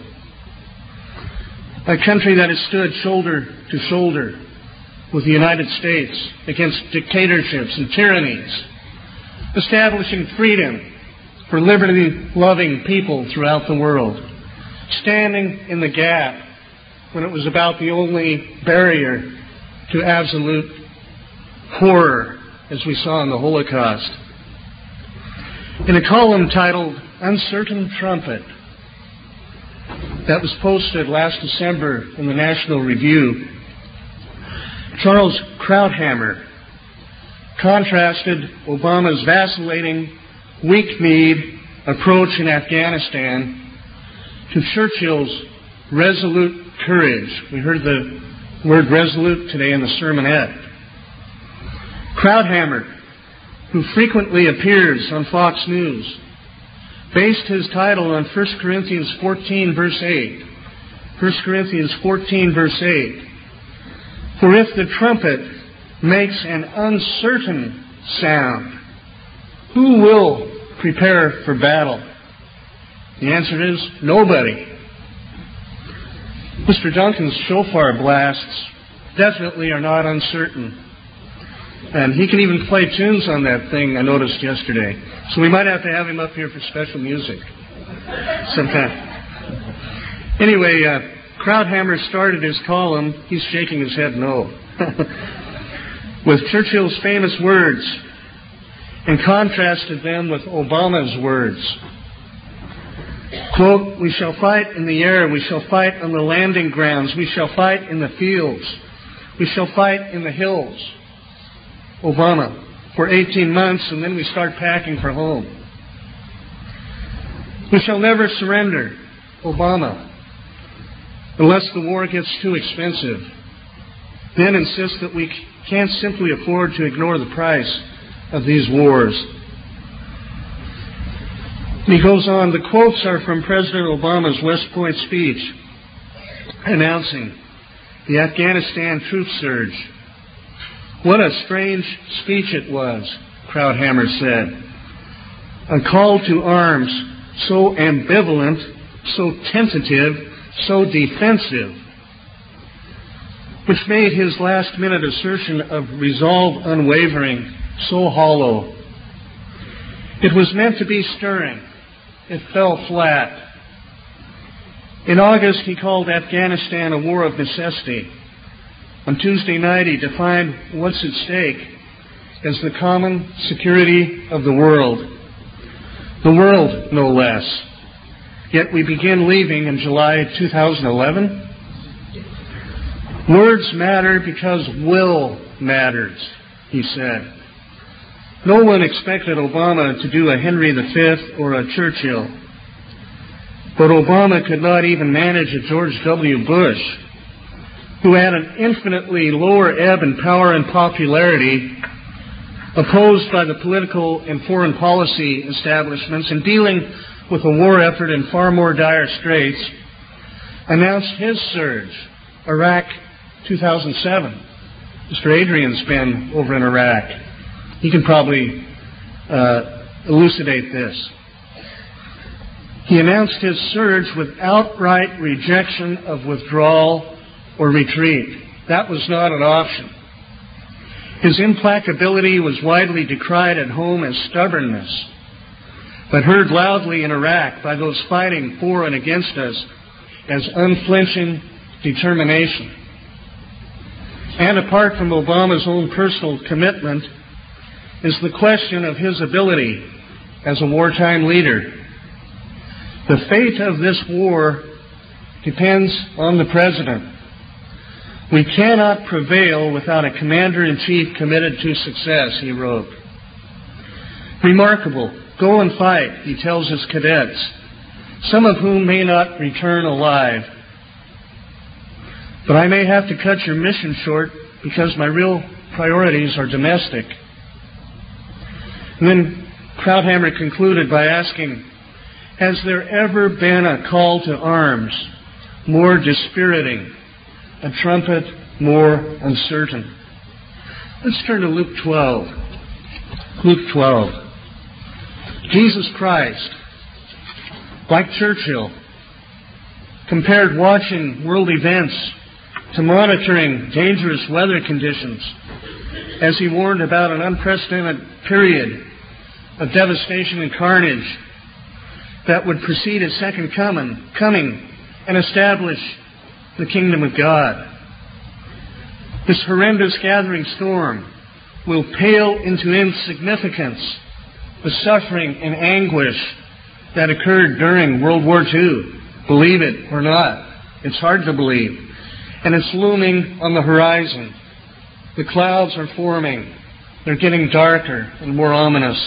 A country that has stood shoulder to shoulder with the United States against dictatorships and tyrannies, establishing freedom for liberty-loving people throughout the world, standing in the gap when it was about the only barrier to absolute horror, as we saw in the Holocaust. In a column titled Uncertain Trumpet that was posted last December in the National Review, Charles Krauthammer contrasted Obama's vacillating, weak-kneed approach in Afghanistan to Churchill's resolute courage. We heard the word resolute today in the sermonette. Krauthammer, who frequently appears on Fox News, based his title on 1 Corinthians 14, verse 8. 1 Corinthians 14, verse 8. For if the trumpet makes an uncertain sound, who will prepare for battle? The answer is nobody. Mr. Duncan's shofar blasts definitely are not uncertain. And he can even play tunes on that thing, I noticed yesterday. So we might have to have him up here for special music sometime. Anyway, Krauthammer started his column, he's shaking his head no, with Churchill's famous words and contrasted them with Obama's words. Quote, we shall fight in the air, we shall fight on the landing grounds, we shall fight in the fields, we shall fight in the hills. Obama, for 18 months, and then we start packing for home. We shall never surrender, Obama, unless the war gets too expensive. then insists that we can't simply afford to ignore the price of these wars. And he goes on, the quotes are from President Obama's West Point speech announcing the Afghanistan troop surge. What a strange speech it was, Krauthammer said. A call to arms so ambivalent, so tentative, so defensive, which made his last-minute assertion of resolve unwavering so hollow. It was meant to be stirring. It fell flat. In August, he called Afghanistan a war of necessity. On Tuesday night, he defined what's at stake as the common security of the world. The world, no less. Yet we begin leaving in July 2011. Words matter because will matters, he said. No one expected Obama to do a Henry V or a Churchill. But Obama could not even manage a George W. Bush, who had an infinitely lower ebb in power and popularity, opposed by the political and foreign policy establishments, and dealing with a war effort in far more dire straits, announced his surge, Iraq 2007. Mr. Adrian's been over in Iraq. He can probably elucidate this. He announced his surge with outright rejection of withdrawal or retreat. That was not an option. His implacability was widely decried at home as stubbornness, but heard loudly in Iraq by those fighting for and against us as unflinching determination. And apart from Obama's own personal commitment is the question of his ability as a wartime leader. The fate of this war depends on the President. We cannot prevail without a commander-in-chief committed to success, he wrote. Remarkable. Go and fight, he tells his cadets, some of whom may not return alive. But I may have to cut your mission short because my real priorities are domestic. And then Krauthammer concluded by asking, has there ever been a call to arms more dispiriting, a trumpet more uncertain? Let's turn to Luke 12. Luke 12. Jesus Christ, like Churchill, compared watching world events to monitoring dangerous weather conditions as he warned about an unprecedented period of devastation and carnage that would precede his second coming and establish the kingdom of God. This horrendous gathering storm will pale into insignificance the suffering and anguish that occurred during World War II. Believe it or not, it's hard to believe. And it's looming on the horizon. The clouds are forming. They're getting darker and more ominous.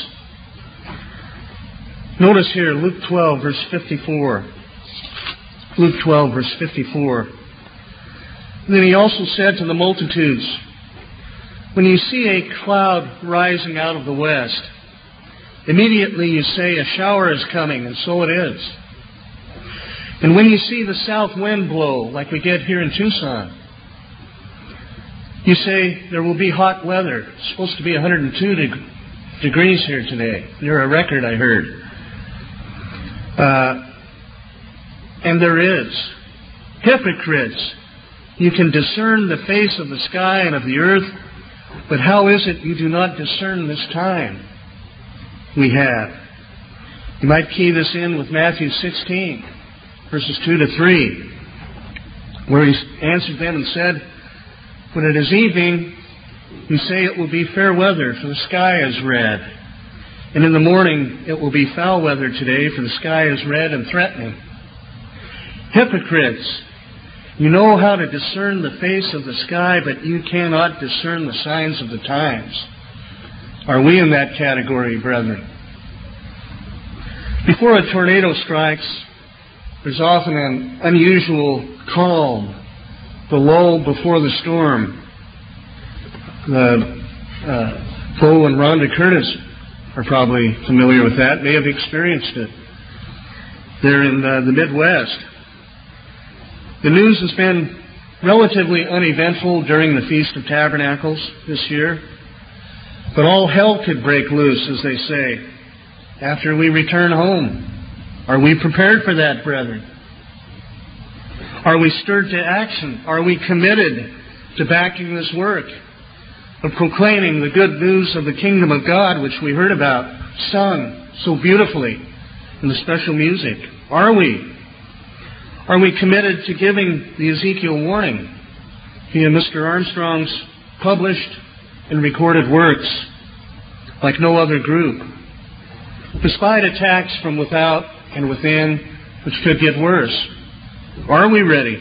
Notice here, Luke 12, verse 54. Luke 12, verse 54. And then he also said to the multitudes, when you see a cloud rising out of the west, immediately you say a shower is coming, and so it is. And when you see the south wind blow, like we get here in Tucson, you say there will be hot weather. It's supposed to be 102 degrees here today. Near a record, I heard. And there is. Hypocrites, you can discern the face of the sky and of the earth, but how is it you do not discern this time we have? You might key this in with Matthew 16, verses 2 to 3, where he answered them and said, when it is evening, you say it will be fair weather, for the sky is red. And in the morning, it will be foul weather today, for the sky is red and threatening. Hypocrites, you know how to discern the face of the sky, but you cannot discern the signs of the times. Are we in that category, brethren? Before a tornado strikes, there's often an unusual calm, the lull before the storm, Bo and Rhonda Curtis are probably familiar with that, may have experienced it. They're in the Midwest. The news has been relatively uneventful during the Feast of Tabernacles this year, but all hell could break loose, as they say, after we return home. Are we prepared for that, brethren? Are we stirred to action? Are we committed to backing this work of proclaiming the good news of the kingdom of God, which we heard about, sung so beautifully in the special music? Are we? Are we committed to giving the Ezekiel warning via Mr. Armstrong's published and recorded works like no other group? Despite attacks from without and within, which could get worse, are we ready?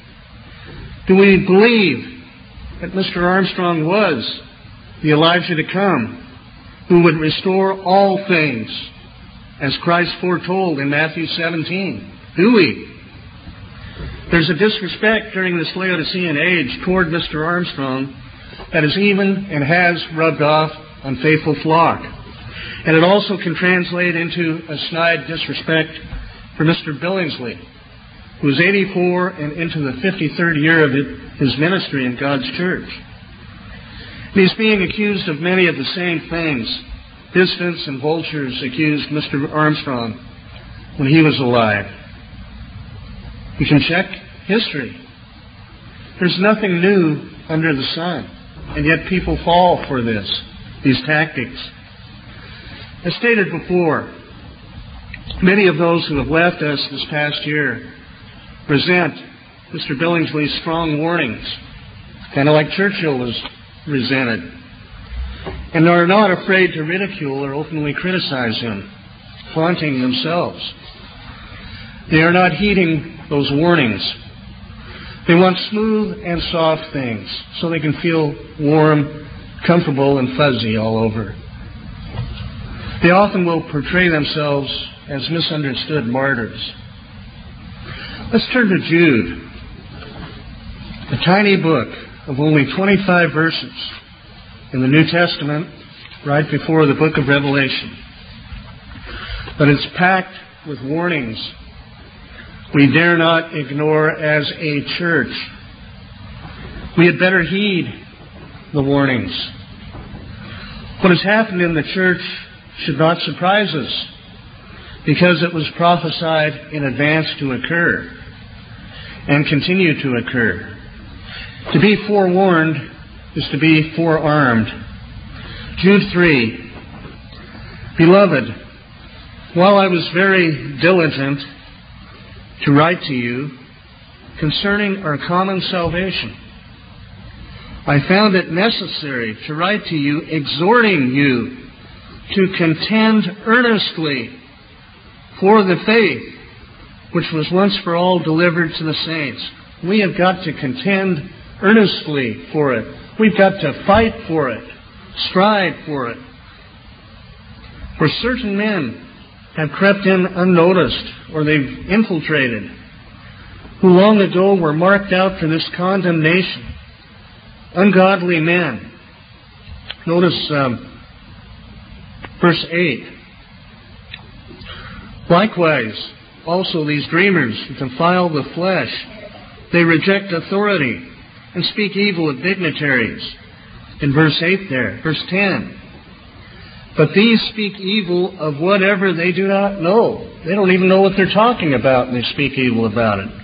Do we believe that Mr. Armstrong was the Elijah to come, who would restore all things, as Christ foretold in Matthew 17? Do we? There's a disrespect during this Laodicean age toward Mr. Armstrong that is even and has rubbed off on faithful flock. And it also can translate into a snide disrespect for Mr. Billingsley, who is 84 and into the 53rd year of his ministry in God's church. And he's being accused of many of the same things dissidents and vultures accused Mr. Armstrong when he was alive. You can check history. There's nothing new under the sun, and yet people fall for these tactics. As stated before, many of those who have left us this past year resent Mr. Billingsley's strong warnings, kind of like Churchill was resented, and are not afraid to ridicule or openly criticize him, flaunting themselves. They are not heeding those warnings. They want smooth and soft things so they can feel warm, comfortable, and fuzzy all over. They often will portray themselves as misunderstood martyrs. Let's turn to Jude, a tiny book of only 25 verses in the New Testament, right before the book of Revelation. But it's packed with warnings we dare not ignore as a church. We had better heed the warnings. What has happened in the church should not surprise us, because it was prophesied in advance to occur and continue to occur. To be forewarned is to be forearmed. Jude 3, Beloved, while I was very diligent to write to you concerning our common salvation, I found it necessary to write to you, exhorting you to contend earnestly for the faith which was once for all delivered to the saints. We have got to contend earnestly for it. We've got to fight for it, strive for it. For certain men have crept in unnoticed, or they've infiltrated, who long ago were marked out for this condemnation. Ungodly men. Notice verse 8. Likewise, also these dreamers who defile the flesh, they reject authority and speak evil of dignitaries. In verse 8 there. Verse 10. But these speak evil of whatever they do not know. They don't even know what they're talking about, and they speak evil about it.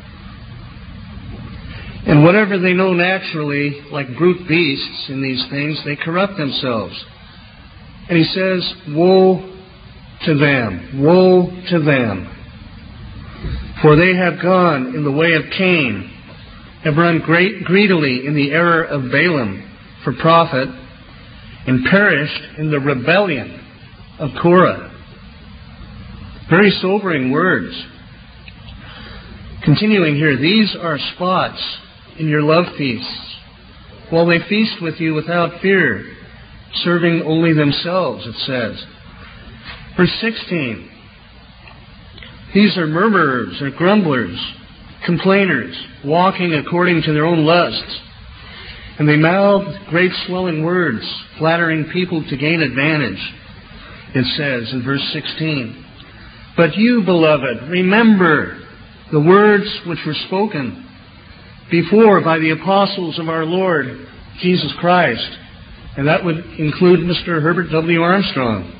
And whatever they know naturally, like brute beasts in these things, they corrupt themselves. And he says, woe to them, woe to them. For they have gone in the way of Cain, have run greedily in the error of Balaam for profit, and perished in the rebellion of Korah. Very sobering words. Continuing here, these are spots in your love feasts, while they feast with you without fear, serving only themselves, it says. Verse 16. These are murmurers or grumblers, complainers, walking according to their own lusts, And they mouthed great swelling words, flattering people to gain advantage. It says in verse 16, "But you, beloved, remember the words which were spoken before by the apostles of our Lord Jesus Christ." And that would include Mr. Herbert W. Armstrong.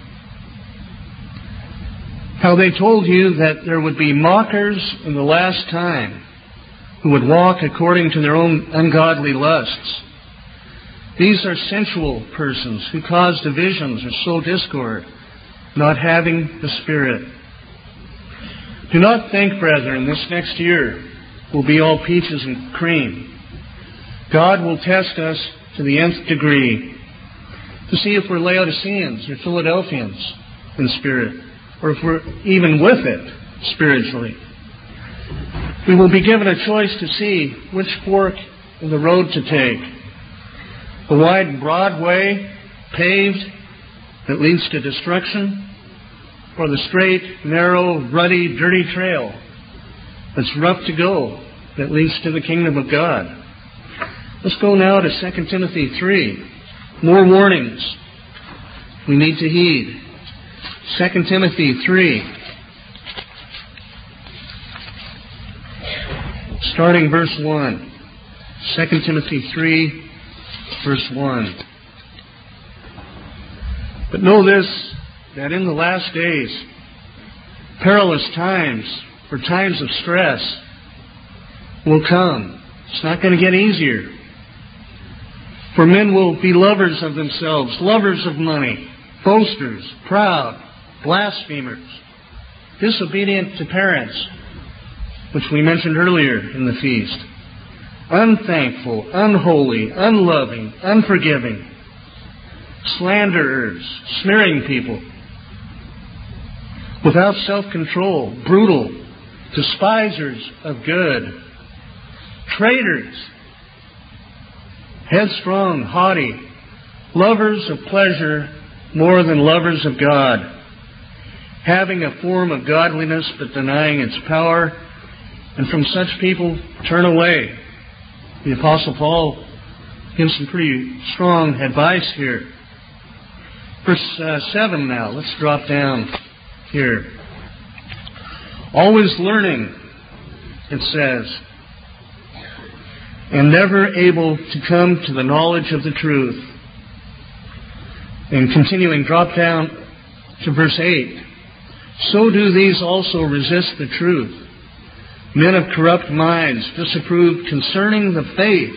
"How they told you that there would be mockers in the last time who would walk according to their own ungodly lusts. These are sensual persons who cause divisions or sow discord, not having the Spirit. Do not think, brethren, this next year will be all peaches and cream. God will test us to the nth degree to see if we're Laodiceans or Philadelphians in spirit, or if we're even with it spiritually. We will be given a choice to see which fork in the road to take. The wide and broad way, paved, that leads to destruction, or the straight, narrow, ruddy, dirty trail that's rough to go, that leads to the kingdom of God. Let's go now to 2 Timothy 3. More warnings we need to heed. 2 Timothy 3. Starting verse 1. 2 Timothy 3, verse 1. "But know this, that in the last days, perilous times, or times of stress, will come." It's not going to get easier. "For men will be lovers of themselves, lovers of money, boasters, proud, blasphemers, disobedient to parents," which we mentioned earlier in the feast, "unthankful, unholy, unloving, unforgiving, slanderers," smearing people, "without self-control, brutal, despisers of good, traitors, headstrong, haughty, lovers of pleasure more than lovers of God, having a form of godliness but denying its power, and from such people turn away." The Apostle Paul gives some pretty strong advice here. Verse 7 now. Let's drop down here. "Always learning," it says, "and never able to come to the knowledge of the truth." And continuing, drop down to verse 8. "So do these also resist the truth. Men of corrupt minds, disapproved concerning the faith.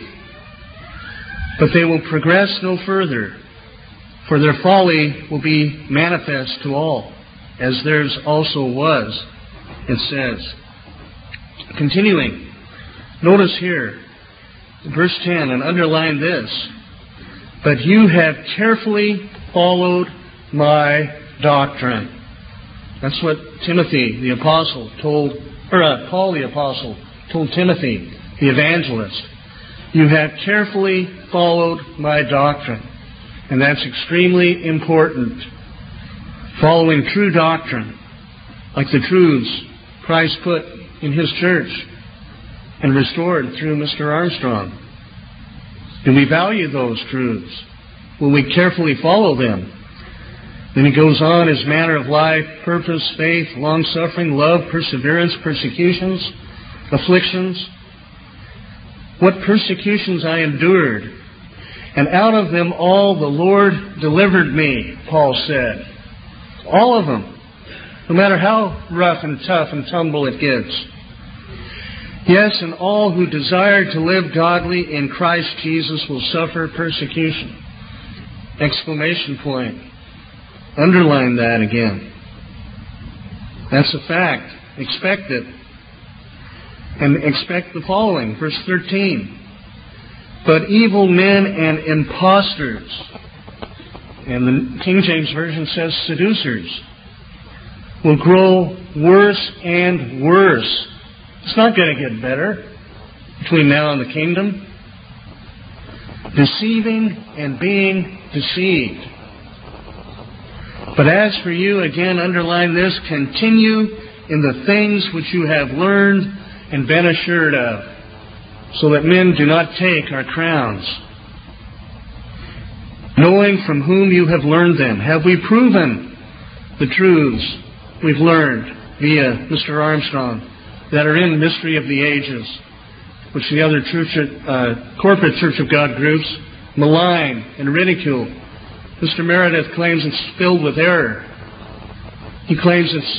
But they will progress no further, for their folly will be manifest to all, as theirs also was," it says. Continuing, notice here, verse 10, and underline this, "But you have carefully followed my doctrine." That's what Timothy the apostle told, Paul the apostle told Timothy the evangelist. You have carefully followed my doctrine. And that's extremely important. Following true doctrine, like the truths Christ put in His church and restored through Mr. Armstrong. Do we value those truths? Will we carefully follow them? Then he goes on, his manner of life, purpose, faith, long-suffering, love, perseverance, persecutions, afflictions. "What persecutions I endured, and out of them all the Lord delivered me," Paul said. All of them, no matter how rough and tough and tumble it gets. "Yes, and all who desire to live godly in Christ Jesus will suffer persecution." Exclamation point. Underline that again. That's a fact. Expect it. And expect the following. Verse 13. "But evil men and impostors," and the King James Version says seducers, "will grow worse and worse." It's not going to get better between now and the kingdom. "Deceiving and being deceived. But as for you," again underline this, "continue in the things which you have learned and been assured of, so that men do not take our crowns knowing from whom you have learned them. Have we proven the truths we've learned via Mr. Armstrong that are in Mystery of the Ages, which the other corporate Church of God groups malign and ridicule? Mr. Meredith claims it's filled with error. He claims it's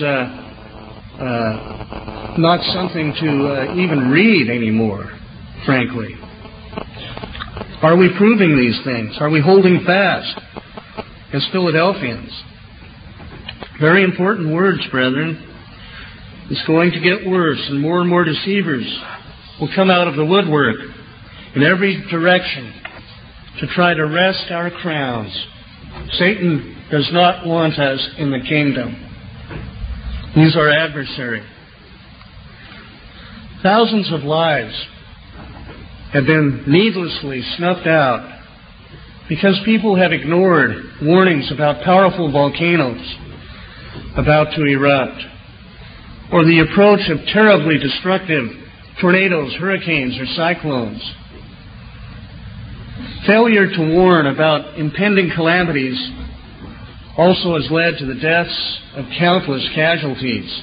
not something to even read anymore, frankly. Are we proving these things? Are we holding fast as Philadelphians? Very important words, brethren. It's going to get worse, and more deceivers will come out of the woodwork in every direction to try to wrest our crowns. Satan does not want us in the kingdom. He's our adversary. Thousands of lives have been needlessly snuffed out because people have ignored warnings about powerful volcanoes about to erupt, or the approach of terribly destructive tornadoes, hurricanes, or cyclones. Failure to warn about impending calamities also has led to the deaths of countless casualties.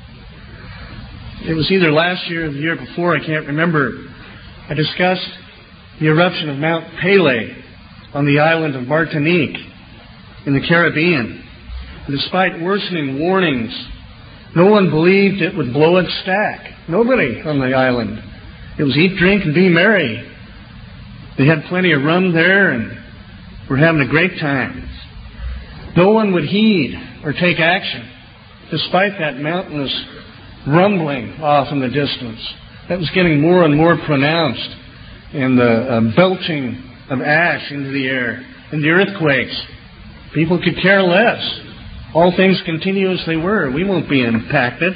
It was either last year or the year before, I can't remember. I discussed the eruption of Mount Pelée on the island of Martinique in the Caribbean. And despite worsening warnings, no one believed it would blow its stack. Nobody on the island. It was eat, drink, and be merry. They had plenty of rum there and were having a great time. No one would heed or take action, despite that mountainous rumbling off in the distance. That was getting more and more pronounced, and the belching of ash into the air, and the earthquakes. People could care less. All things continue as they were. We won't be impacted.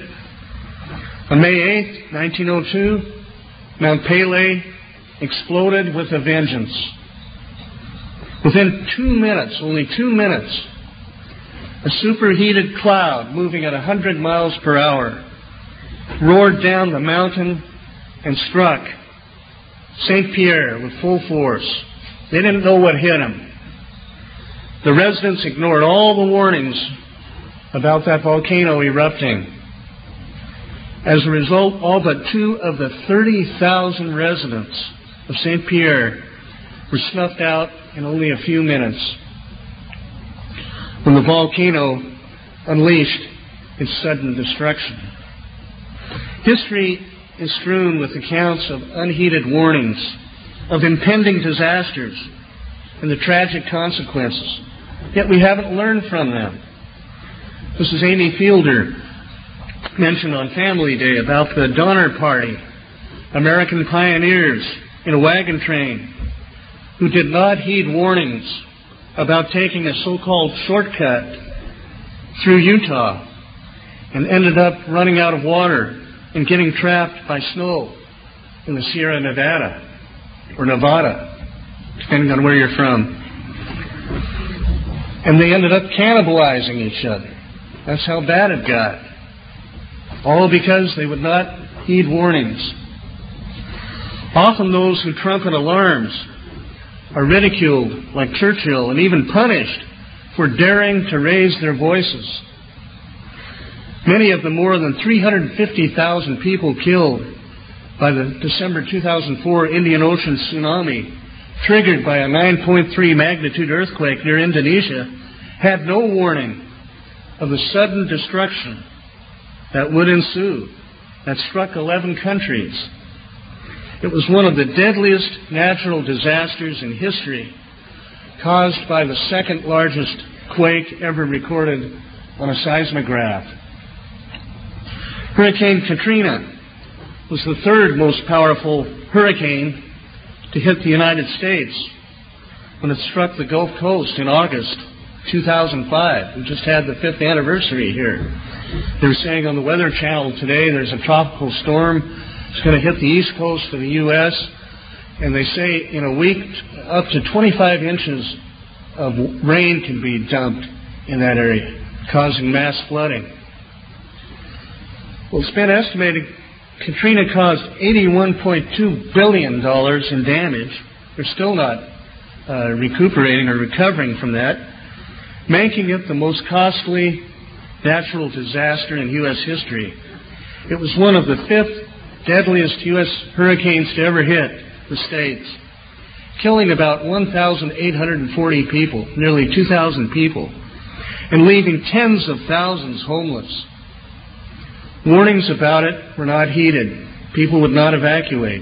On May 8th, 1902, Mount Pelée exploded with a vengeance. Within 2 minutes, only 2 minutes, a superheated cloud moving at 100 miles per hour roared down the mountain and struck St. Pierre with full force. They didn't know what hit them. The residents ignored all the warnings about that volcano erupting. As a result, all but 2 of the 30,000 residents of St. Pierre were snuffed out in only a few minutes when the volcano unleashed its sudden destruction. History is strewn with accounts of unheeded warnings, of impending disasters, and the tragic consequences. Yet we haven't learned from them. Mrs. Amy Fielder mentioned on Family Day about the Donner Party, American pioneers in a wagon train who did not heed warnings about taking a so-called shortcut through Utah and ended up running out of water and getting trapped by snow in the Sierra Nevada or Nevada, depending on where you're from. And they ended up cannibalizing each other. That's how bad it got. All because they would not heed warnings. Often those who trumpet alarms are ridiculed, like Churchill, and even punished for daring to raise their voices. Many of the more than 350,000 people killed by the December 2004 Indian Ocean tsunami, triggered by a 9.3 magnitude earthquake near Indonesia, had no warning of the sudden destruction that would ensue, that struck 11 countries. It was one of the deadliest natural disasters in history, caused by the second largest quake ever recorded on a seismograph. Hurricane Katrina was the third most powerful hurricane to hit the United States when it struck the Gulf Coast in August 2005. We just had the 5th anniversary here. They were saying on the Weather Channel today there's a tropical storm. It's going to hit the east coast of the U.S. And they say in a week up to 25 inches of rain can be dumped in that area, causing mass flooding. Well, it's been estimated Katrina caused $81.2 billion in damage. There's still not recuperating or recovering from that, making it the most costly natural disaster in U.S. history. It was one of the 5th deadliest U.S. hurricanes to ever hit the States, killing about 1,840 people, nearly 2,000 people, and leaving tens of thousands homeless. Warnings about it were not heeded. People would not evacuate.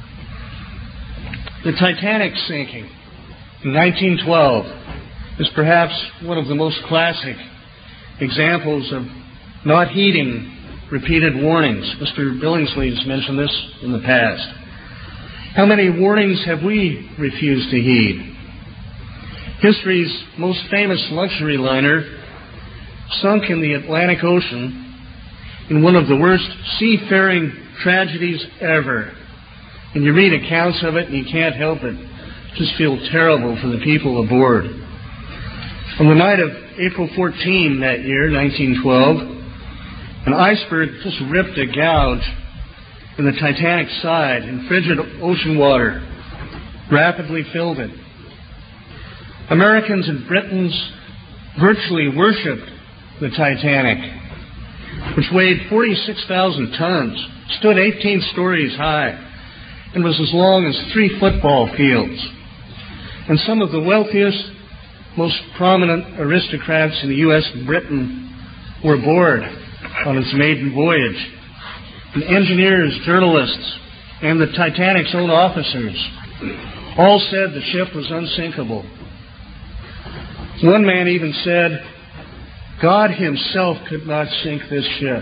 The Titanic sinking in 1912 is perhaps one of the most classic examples of not heeding repeated warnings. Mr. Billingsley has mentioned this in the past. How many warnings have we refused to heed? History's most famous luxury liner sunk in the Atlantic Ocean in one of the worst seafaring tragedies ever. And you read accounts of it and you can't help it. Just feel terrible for the people aboard. On the night of April 14 that year, 1912, an iceberg just ripped a gouge in the Titanic's side, and frigid ocean water rapidly filled it. Americans and Britons virtually worshipped the Titanic, which weighed 46,000 tons, stood 18 stories high, and was as long as 3 football fields. And some of the wealthiest, most prominent aristocrats in the U.S. and Britain were aboard on its maiden voyage. And engineers, journalists, and the Titanic's own officers all said the ship was unsinkable. One man even said, God himself could not sink this ship.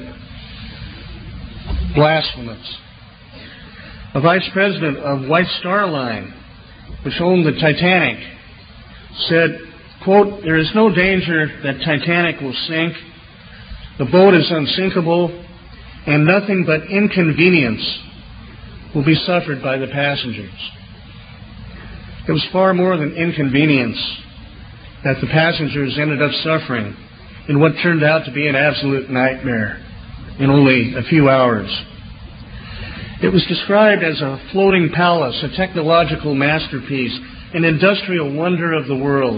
Blasphemous. A vice president of White Star Line, which owned the Titanic, said, quote, there is no danger that Titanic will sink. The boat is unsinkable, and nothing but inconvenience will be suffered by the passengers. It was far more than inconvenience that the passengers ended up suffering in what turned out to be an absolute nightmare in only a few hours. It was described as a floating palace, a technological masterpiece, an industrial wonder of the world.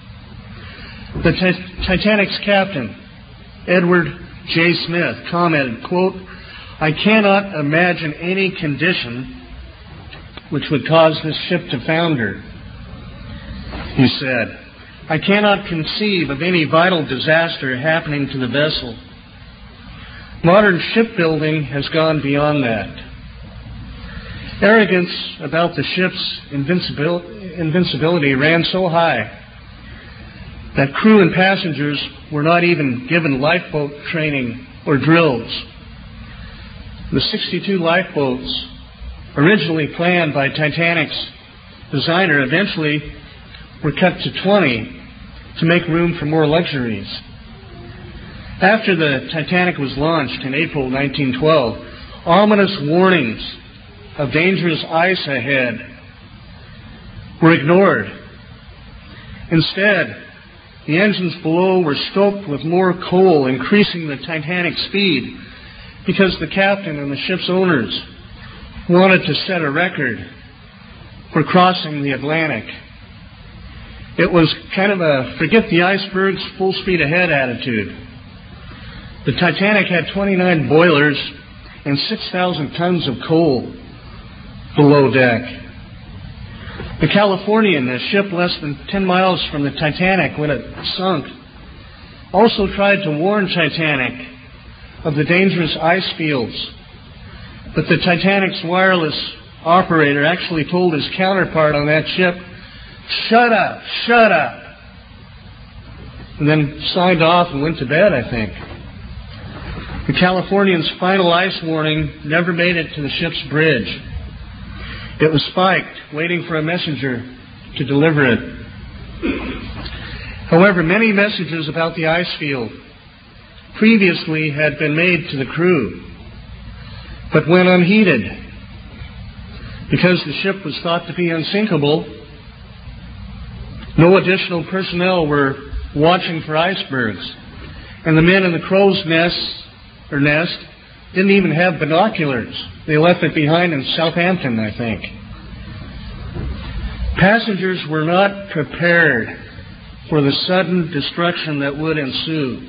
The Titanic's captain, Edward J. Smith, commented, quote, I cannot imagine any condition which would cause this ship to founder. He said, I cannot conceive of any vital disaster happening to the vessel. Modern shipbuilding has gone beyond that. Arrogance about the ship's invincibility ran so high that crew and passengers were not even given lifeboat training or drills. The 62 lifeboats, originally planned by Titanic's designer, eventually were cut to 20 to make room for more luxuries. After the Titanic was launched in April 1912, ominous warnings of dangerous ice ahead were ignored. Instead, the engines below were stoked with more coal, increasing the Titanic's speed because the captain and the ship's owners wanted to set a record for crossing the Atlantic. It was kind of a forget the icebergs, full speed ahead attitude. The Titanic had 29 boilers and 6,000 tons of coal below deck. The Californian, a ship less than 10 miles from the Titanic when it sunk, also tried to warn Titanic of the dangerous ice fields. But the Titanic's wireless operator actually told his counterpart on that ship, shut up, shut up. And then signed off and went to bed, I think. The Californian's final ice warning never made it to the ship's bridge. It was spiked, waiting for a messenger to deliver it. However, many messages about the ice field previously had been made to the crew, but went unheeded. Because the ship was thought to be unsinkable, no additional personnel were watching for icebergs, and the men in the crow's nest didn't even have binoculars. They left it behind in Southampton, I think. Passengers were not prepared for the sudden destruction that would ensue.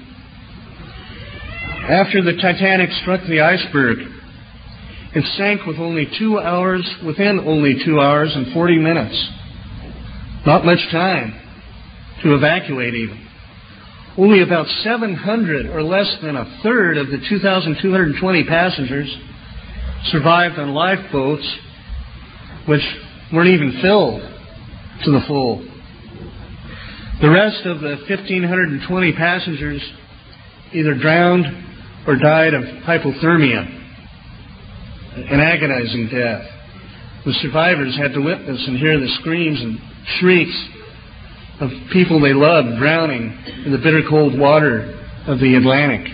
After the Titanic struck the iceberg, it sank within only 2 hours and 40 minutes. Not much time to evacuate even. Only about 700, or less than a third, of the 2,220 passengers survived on lifeboats, which weren't even filled to the full. The rest of the 1,520 passengers either drowned or died of hypothermia, an agonizing death. The survivors had to witness and hear the screams and shrieks of people they loved drowning in the bitter cold water of the Atlantic.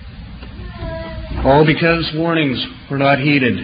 All because warnings were not heeded.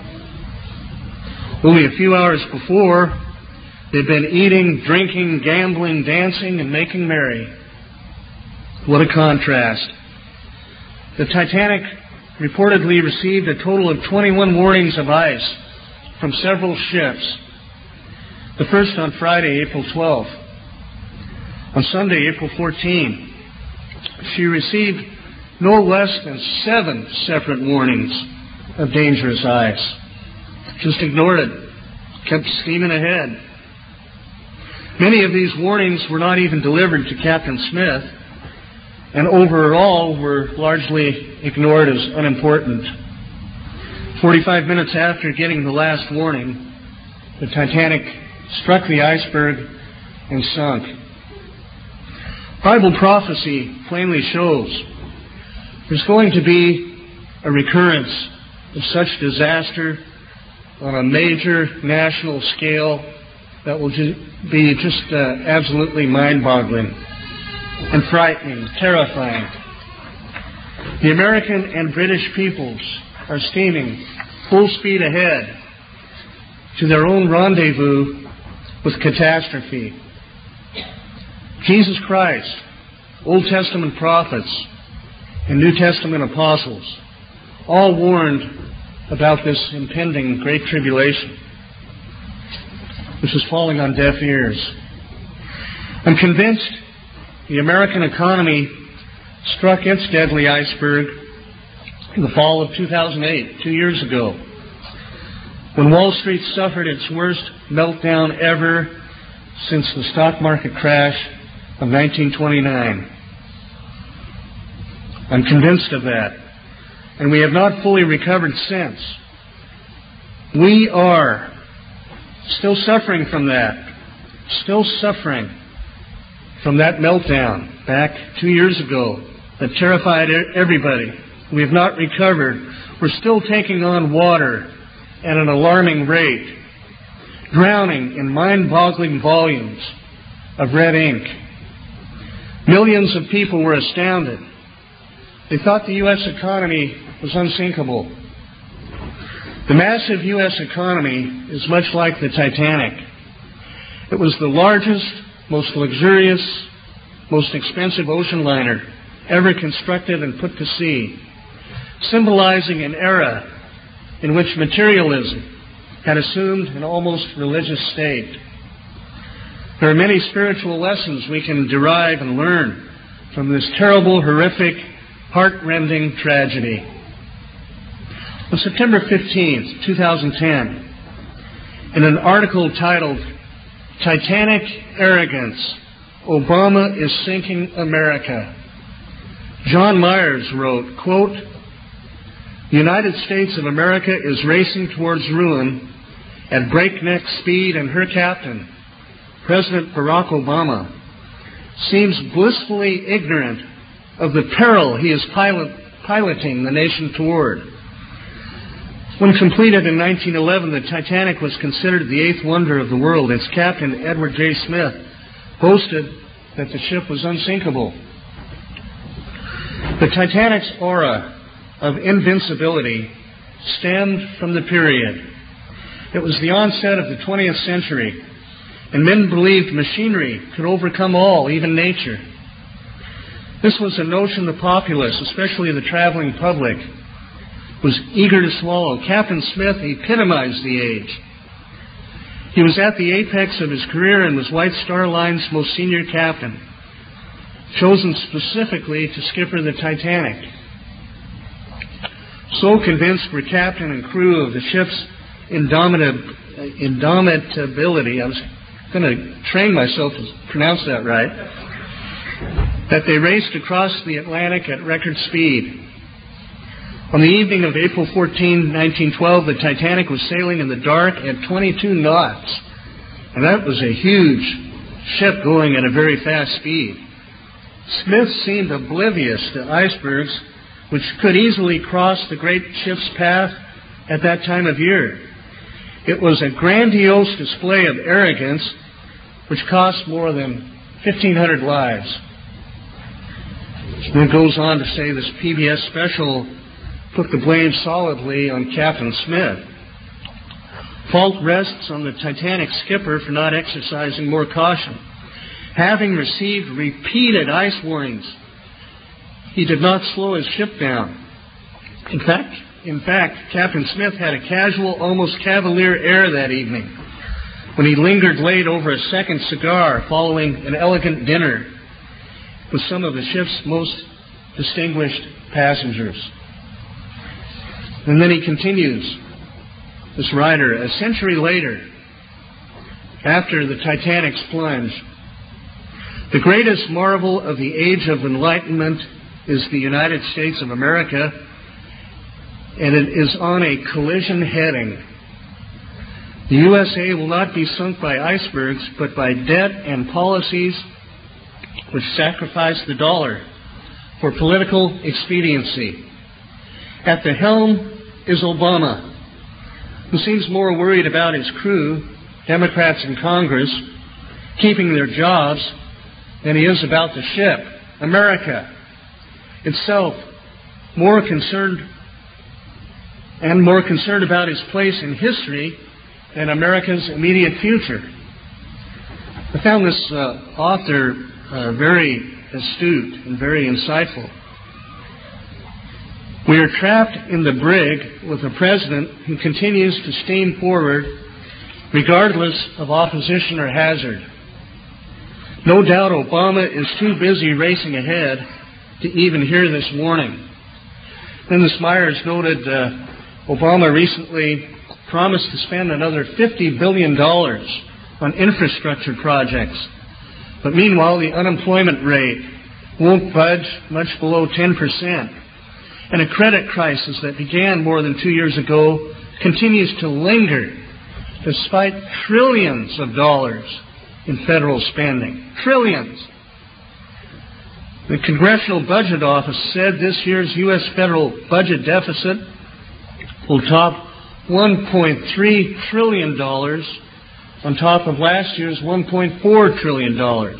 Only a few hours before, they'd been eating, drinking, gambling, dancing, and making merry. What a contrast. The Titanic reportedly received a total of 21 warnings of ice from several ships. The first on Friday, April 12th. On Sunday, April 14th, she received no less than 7 separate warnings of dangerous ice. Just ignored it. Kept steaming ahead. Many of these warnings were not even delivered to Captain Smith, and overall were largely ignored as unimportant. 45 minutes after getting the last warning, the Titanic struck the iceberg and sunk. Bible prophecy plainly shows there's going to be a recurrence of such disaster on a major national scale that will be just absolutely mind-boggling and frightening, terrifying. The American and British peoples are steaming full speed ahead to their own rendezvous with catastrophe. Jesus Christ, Old Testament prophets, and New Testament apostles all warned about this impending Great Tribulation, which is falling on deaf ears. I'm convinced the American economy struck its deadly iceberg in the fall of 2008, 2 years ago, when Wall Street suffered its worst meltdown ever since the stock market crash of 1929. I'm convinced of that. And we have not fully recovered since. We are still suffering from that. Still suffering from that meltdown back 2 years ago that terrified everybody. We have not recovered. We're still taking on water at an alarming rate, drowning in mind-boggling volumes of red ink. Millions of people were astounded. They thought the U.S. economy was unsinkable. The massive U.S. economy is much like the Titanic. It was the largest, most luxurious, most expensive ocean liner ever constructed and put to sea, symbolizing an era in which materialism had assumed an almost religious state. There are many spiritual lessons we can derive and learn from this terrible, horrific, heart-rending tragedy. On September 15th, 2010, in an article titled, "Titanic Arrogance, Obama is Sinking America," John Myers wrote, quote, "The United States of America is racing towards ruin at breakneck speed, and her captain, President Barack Obama, seems blissfully ignorant of the peril he is piloting the nation toward." When completed in 1911, the Titanic was considered the eighth wonder of the world. Its captain, Edward J. Smith, boasted that the ship was unsinkable. The Titanic's aura of invincibility stemmed from the period. It was the onset of the 20th century, and men believed machinery could overcome all, even nature. This was a notion the populace, especially the traveling public, was eager to swallow. Captain Smith epitomized the age. He was at the apex of his career and was White Star Line's most senior captain, chosen specifically to skipper the Titanic. So convinced were captain and crew of the ship's indomitability, I was going to train myself to pronounce that right, that they raced across the Atlantic at record speed. On the evening of April 14, 1912, the Titanic was sailing in the dark at 22 knots. And that was a huge ship going at a very fast speed. Smith seemed oblivious to icebergs, which could easily cross the great ship's path at that time of year. It was a grandiose display of arrogance, which cost more than 1,500 lives. And it goes on to say this PBS special put the blame solidly on Captain Smith. Fault rests on the Titanic skipper for not exercising more caution. Having received repeated ice warnings, he did not slow his ship down. In fact, Captain Smith had a casual, almost cavalier air that evening when he lingered late over a second cigar following an elegant dinner with some of the ship's most distinguished passengers. And then he continues, this writer, a century later, after the Titanic's plunge, the greatest marvel of the age of enlightenment is the United States of America, and it is on a collision heading. The USA will not be sunk by icebergs, but by debt and policies which sacrifice the dollar for political expediency. At the helm is Obama, who seems more worried about his crew, Democrats in Congress, keeping their jobs than he is about the ship, America itself, more concerned about his place in history than America's immediate future. I found this author very astute and very insightful. We are trapped in the brig with a president who continues to steam forward regardless of opposition or hazard. No doubt Obama is too busy racing ahead to even hear this warning. Then Myers noted Obama recently promised to spend another $50 billion on infrastructure projects. But meanwhile, the unemployment rate won't budge much below 10%. And a credit crisis that began more than 2 years ago continues to linger despite trillions of dollars in federal spending. Trillions. The Congressional Budget Office said this year's U.S. federal budget deficit will top $1.3 trillion on top of last year's $1.4 trillion,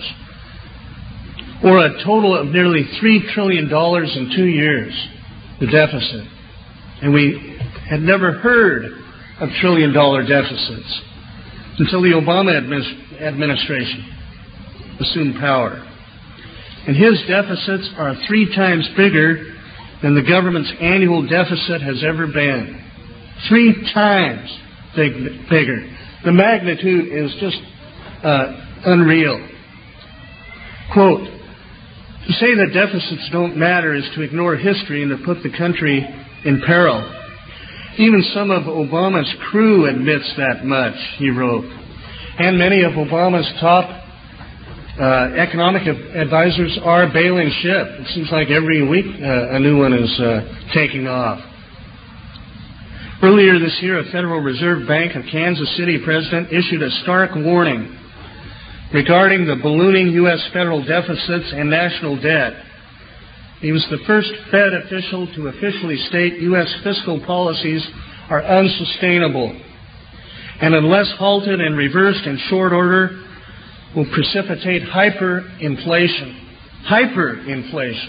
or a total of nearly $3 trillion in 2 years, the deficit. And we had never heard of trillion-dollar deficits until the Obama administration assumed power. And his deficits are 3 times bigger than the government's annual deficit has ever been. 3 times bigger. The magnitude is just unreal. Quote, to say that deficits don't matter is to ignore history and to put the country in peril. Even some of Obama's crew admits that much, he wrote. And many of Obama's top economic advisors are bailing ship. It seems like every week a new one is taking off. Earlier this year, a Federal Reserve Bank of Kansas City president issued a stark warning regarding the ballooning U.S. federal deficits and national debt. He was the first Fed official to officially state U.S. fiscal policies are unsustainable and unless halted and reversed in short order, will precipitate hyperinflation. Hyperinflation.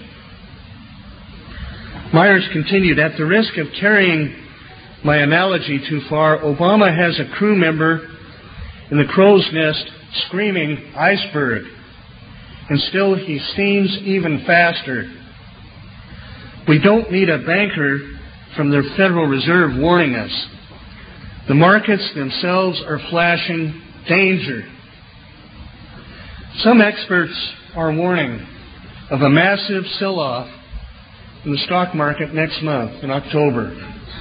Myers continued, at the risk of carrying my analogy too far, Obama has a crew member in the crow's nest screaming iceberg, and still he steams even faster. We don't need a banker from the Federal Reserve warning us. The markets themselves are flashing danger. Some experts are warning of a massive sell-off in the stock market next month, in October.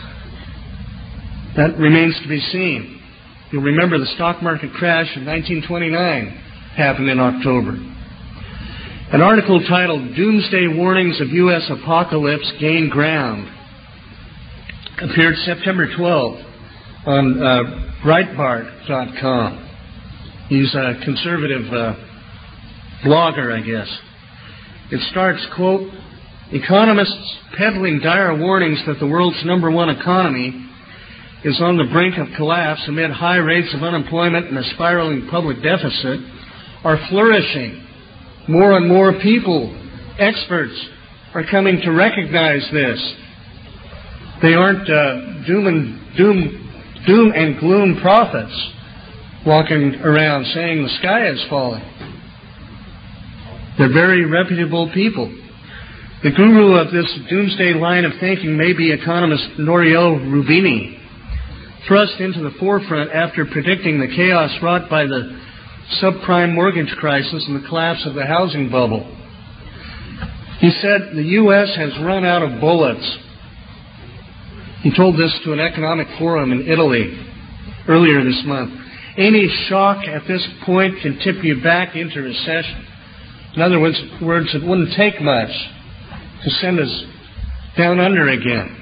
That remains to be seen. You'll remember the stock market crash in 1929 happened in October. An article titled "Doomsday Warnings of U.S. Apocalypse Gain Ground" appeared September 12th on Breitbart.com. He's a conservative blogger, I guess. It starts, quote, "Economists peddling dire warnings that the world's number one economy is on the brink of collapse amid high rates of unemployment and a spiraling public deficit are flourishing. More and more people, experts, are coming to recognize this. They aren't doom and gloom prophets walking around saying the sky is falling. They're very reputable people. The guru of this doomsday line of thinking may be economist Nouriel Roubini, thrust into the forefront after predicting the chaos wrought by the subprime mortgage crisis and the collapse of the housing bubble. He said the U.S. has run out of bullets. He told this to an economic forum in Italy earlier this month. Any shock at this point can tip you back into recession. In other words, it wouldn't take much to send us down under again.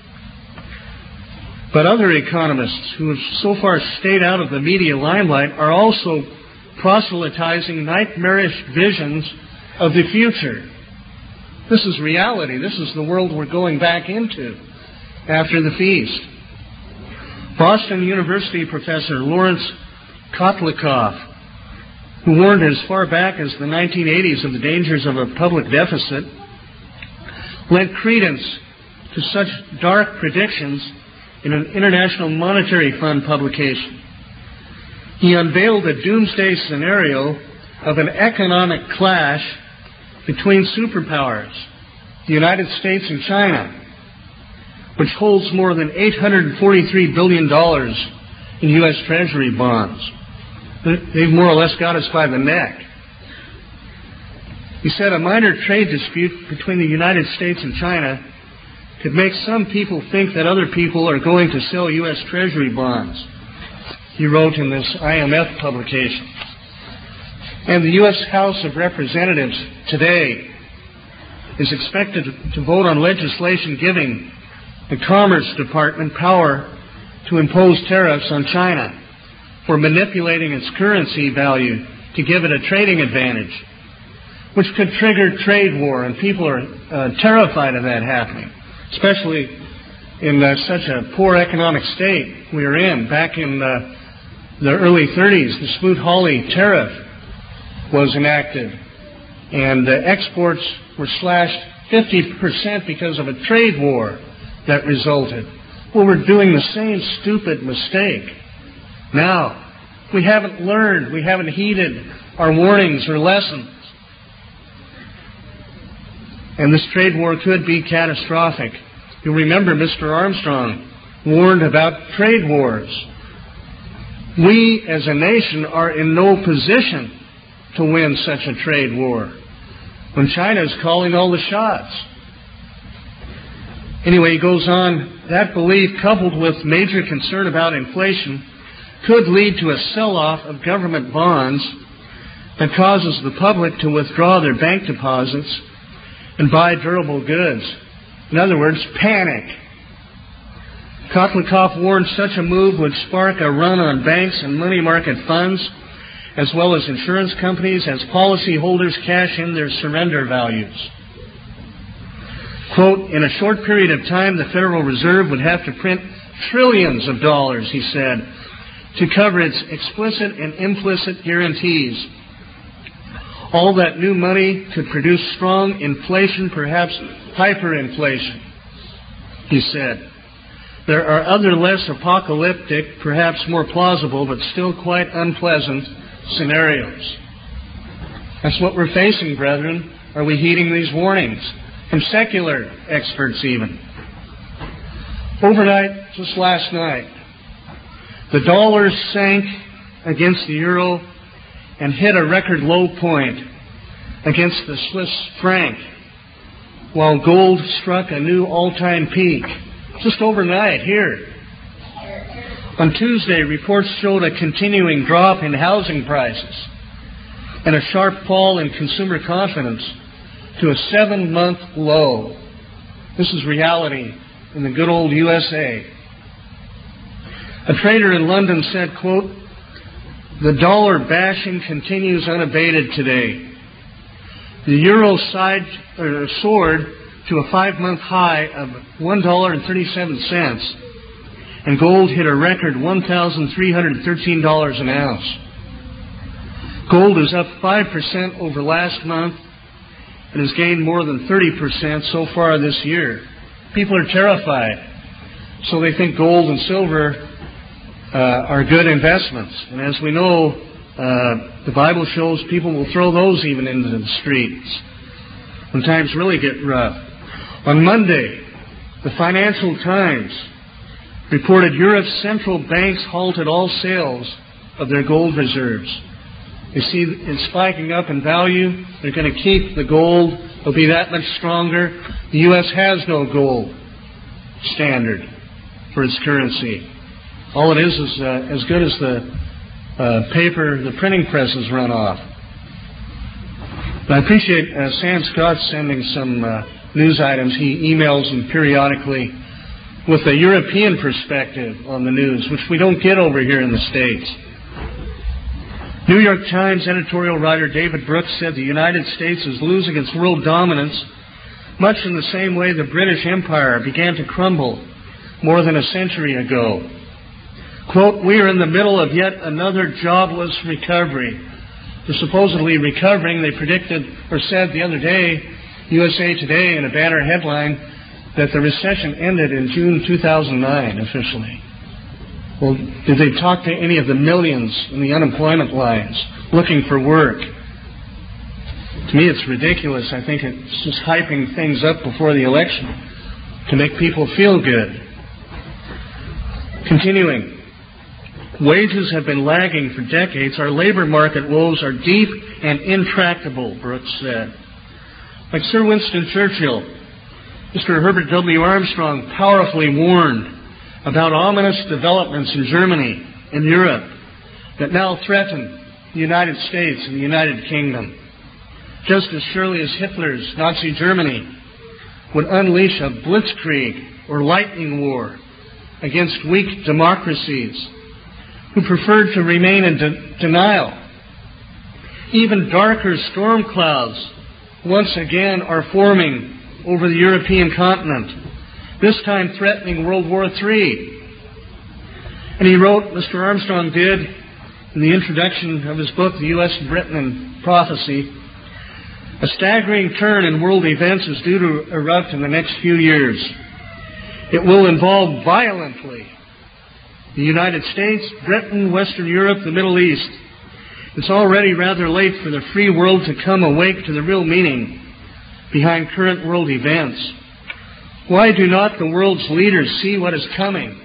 But other economists who have so far stayed out of the media limelight are also proselytizing nightmarish visions of the future. This is reality. This is the world we're going back into after the feast. Boston University professor Lawrence Kotlikoff, who warned as far back as the 1980s of the dangers of a public deficit, lent credence to such dark predictions in an International Monetary Fund publication. He unveiled a doomsday scenario of an economic clash between superpowers, the United States and China, which holds more than $843 billion in U.S. Treasury bonds. They've more or less got us by the neck. He said a minor trade dispute between the United States and China could make some people think that other people are going to sell U.S. Treasury bonds, he wrote in this IMF publication. And the U.S. House of Representatives today is expected to vote on legislation giving the Commerce Department power to impose tariffs on China for manipulating its currency value to give it a trading advantage, which could trigger trade war, and people are terrified of that happening, especially in such a poor economic state we are in. Back in the early 30s, the Smoot-Hawley tariff was enacted, and exports were slashed 50% because of a trade war that resulted. Well, we're doing the same stupid mistake now. We haven't learned, we haven't heeded our warnings or lessons. And this trade war could be catastrophic. You'll remember Mr. Armstrong warned about trade wars. We as a nation are in no position to win such a trade war when China is calling all the shots. Anyway, he goes on, that belief coupled with major concern about inflation could lead to a sell-off of government bonds that causes the public to withdraw their bank deposits and buy durable goods. In other words, panic. Kotlikoff warned such a move would spark a run on banks and money market funds, as well as insurance companies, as policyholders cash in their surrender values. Quote, in a short period of time, the Federal Reserve would have to print trillions of dollars, he said, to cover its explicit and implicit guarantees. All that new money could produce strong inflation, perhaps hyperinflation, he said. There are other less apocalyptic, perhaps more plausible, but still quite unpleasant scenarios. That's what we're facing, brethren. Are we heeding these warnings? From secular experts even. Overnight, just last night, The dollar sank against the euro and hit a record low point against the Swiss franc, while gold struck a new all-time peak just overnight here. On Tuesday, reports showed a continuing drop in housing prices and a sharp fall in consumer confidence to a 7-month low. This is reality in the good old USA. A trader in London said, quote, "The dollar bashing continues unabated today. The euro soared to a 5-month high of $1.37, and gold hit a record $1,313 an ounce. Gold is up 5% over last month and has gained more than 30% so far this year. People are terrified, so they think gold and silver are good investments. And as we know, the Bible shows people will throw those even into the streets when times really get rough. On Monday, the Financial Times reported Europe's central banks halted all sales of their gold reserves. You see it's spiking up in value. They're going to keep the gold. It'll be that much stronger. The U.S. has no gold standard for its currency. All it is as good as the paper the printing presses run off. But I appreciate Sam Scott sending some news items. He emails them periodically with a European perspective on the news, which we don't get over here in the States. New York Times editorial writer David Brooks said the United States is losing its world dominance much in the same way the British Empire began to crumble more than a century ago. Quote, "We are in the middle of yet another jobless recovery." They're supposedly recovering. They predicted or said the other day, USA Today in a banner headline, that the recession ended in June 2009 officially. Well, did they talk to any of the millions in the unemployment lines looking for work? To me, it's ridiculous. I think it's just hyping things up before the election to make people feel good. Continuing. Wages have been lagging for decades. Our labor market woes are deep and intractable, Brooks said. Like Sir Winston Churchill, Mr. Herbert W. Armstrong powerfully warned about ominous developments in Germany and Europe that now threaten the United States and the United Kingdom. Just as surely as Hitler's Nazi Germany would unleash a blitzkrieg or lightning war against weak democracies who preferred to remain in denial. Even darker storm clouds once again are forming over the European continent, this time threatening World War III. And he wrote, Mr. Armstrong did, in the introduction of his book, The U.S. and Britain and Prophecy, a staggering turn in world events is due to erupt in the next few years. It will involve violently the United States, Britain, Western Europe, the Middle East. It's already rather late for the free world to come awake to the real meaning behind current world events. Why do not the world's leaders see what is coming?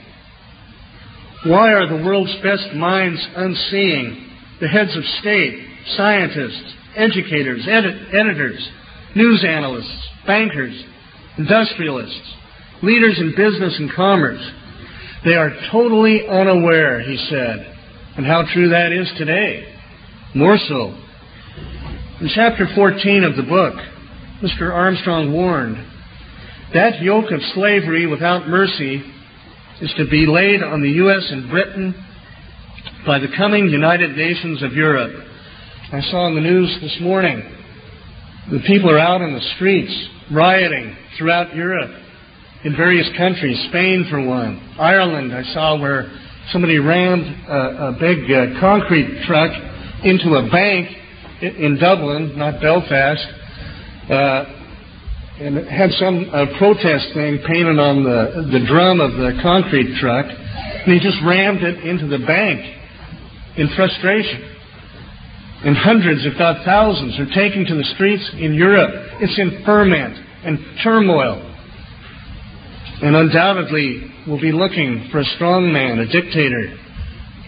Why are the world's best minds unseeing? The heads of state, scientists, educators, editors, news analysts, bankers, industrialists, leaders in business and commerce. They are totally unaware, he said, and how true that is today. More so. In chapter 14 of the book, Mr. Armstrong warned, that yoke of slavery without mercy is to be laid on the U.S. and Britain by the coming United Nations of Europe. I saw in the news this morning the people are out in the streets rioting throughout Europe in various countries, Spain for one. Ireland, I saw where somebody rammed a big concrete truck into a bank in Dublin, not Belfast, and it had some protest thing painted on the drum of the concrete truck, and he just rammed it into the bank in frustration. And hundreds, if not thousands, are taking to the streets in Europe. It's in ferment and turmoil. And undoubtedly, we'll be looking for a strong man, a dictator,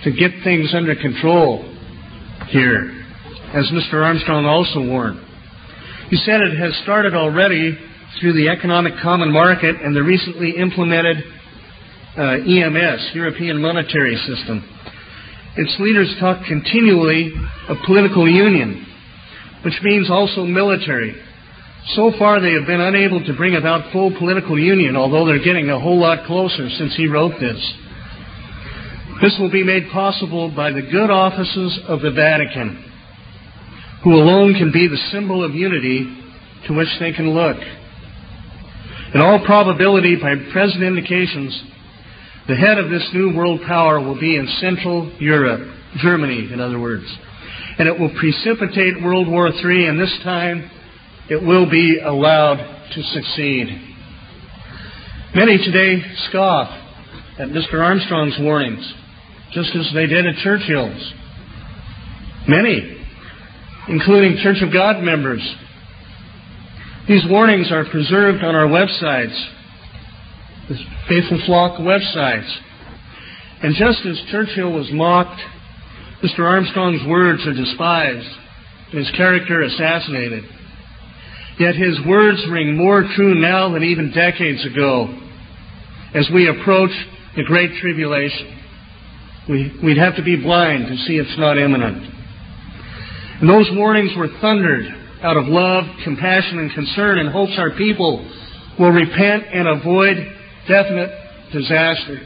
to get things under control here, as Mr. Armstrong also warned. He said it has started already through the Economic Common Market and the recently implemented EMS, European Monetary System. Its leaders talk continually of political union, which means also military. So far, they have been unable to bring about full political union, although they're getting a whole lot closer since he wrote this. This will be made possible by the good offices of the Vatican, who alone can be the symbol of unity to which they can look. In all probability, by present indications, the head of this new world power will be in Central Europe, Germany, in other words. And it will precipitate World War III, and this time it will be allowed to succeed. Many today scoff at Mr. Armstrong's warnings, just as they did at Churchill's. Many, including Church of God members. These warnings are preserved on our websites, the Faithful Flock websites. And just as Churchill was mocked, Mr. Armstrong's words are despised, his character assassinated. Yet his words ring more true now than even decades ago as we approach the Great Tribulation. We'd have to be blind to see it's not imminent. And those warnings were thundered out of love, compassion, and concern, in hopes our people will repent and avoid definite disaster.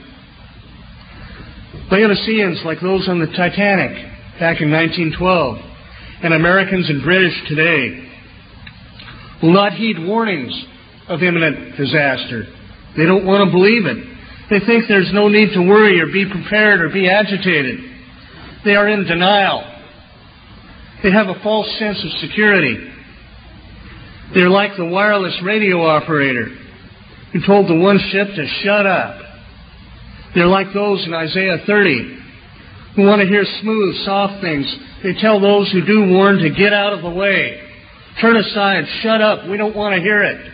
Laodiceans like those on the Titanic back in 1912, and Americans and British today, will not heed warnings of imminent disaster. They don't want to believe it. They think there's no need to worry or be prepared or be agitated. They are in denial. They have a false sense of security. They're like the wireless radio operator who told the one ship to shut up. They're like those in Isaiah 30 who want to hear smooth, soft things. They tell those who do warn to get out of the way. Turn aside, shut up, we don't want to hear it.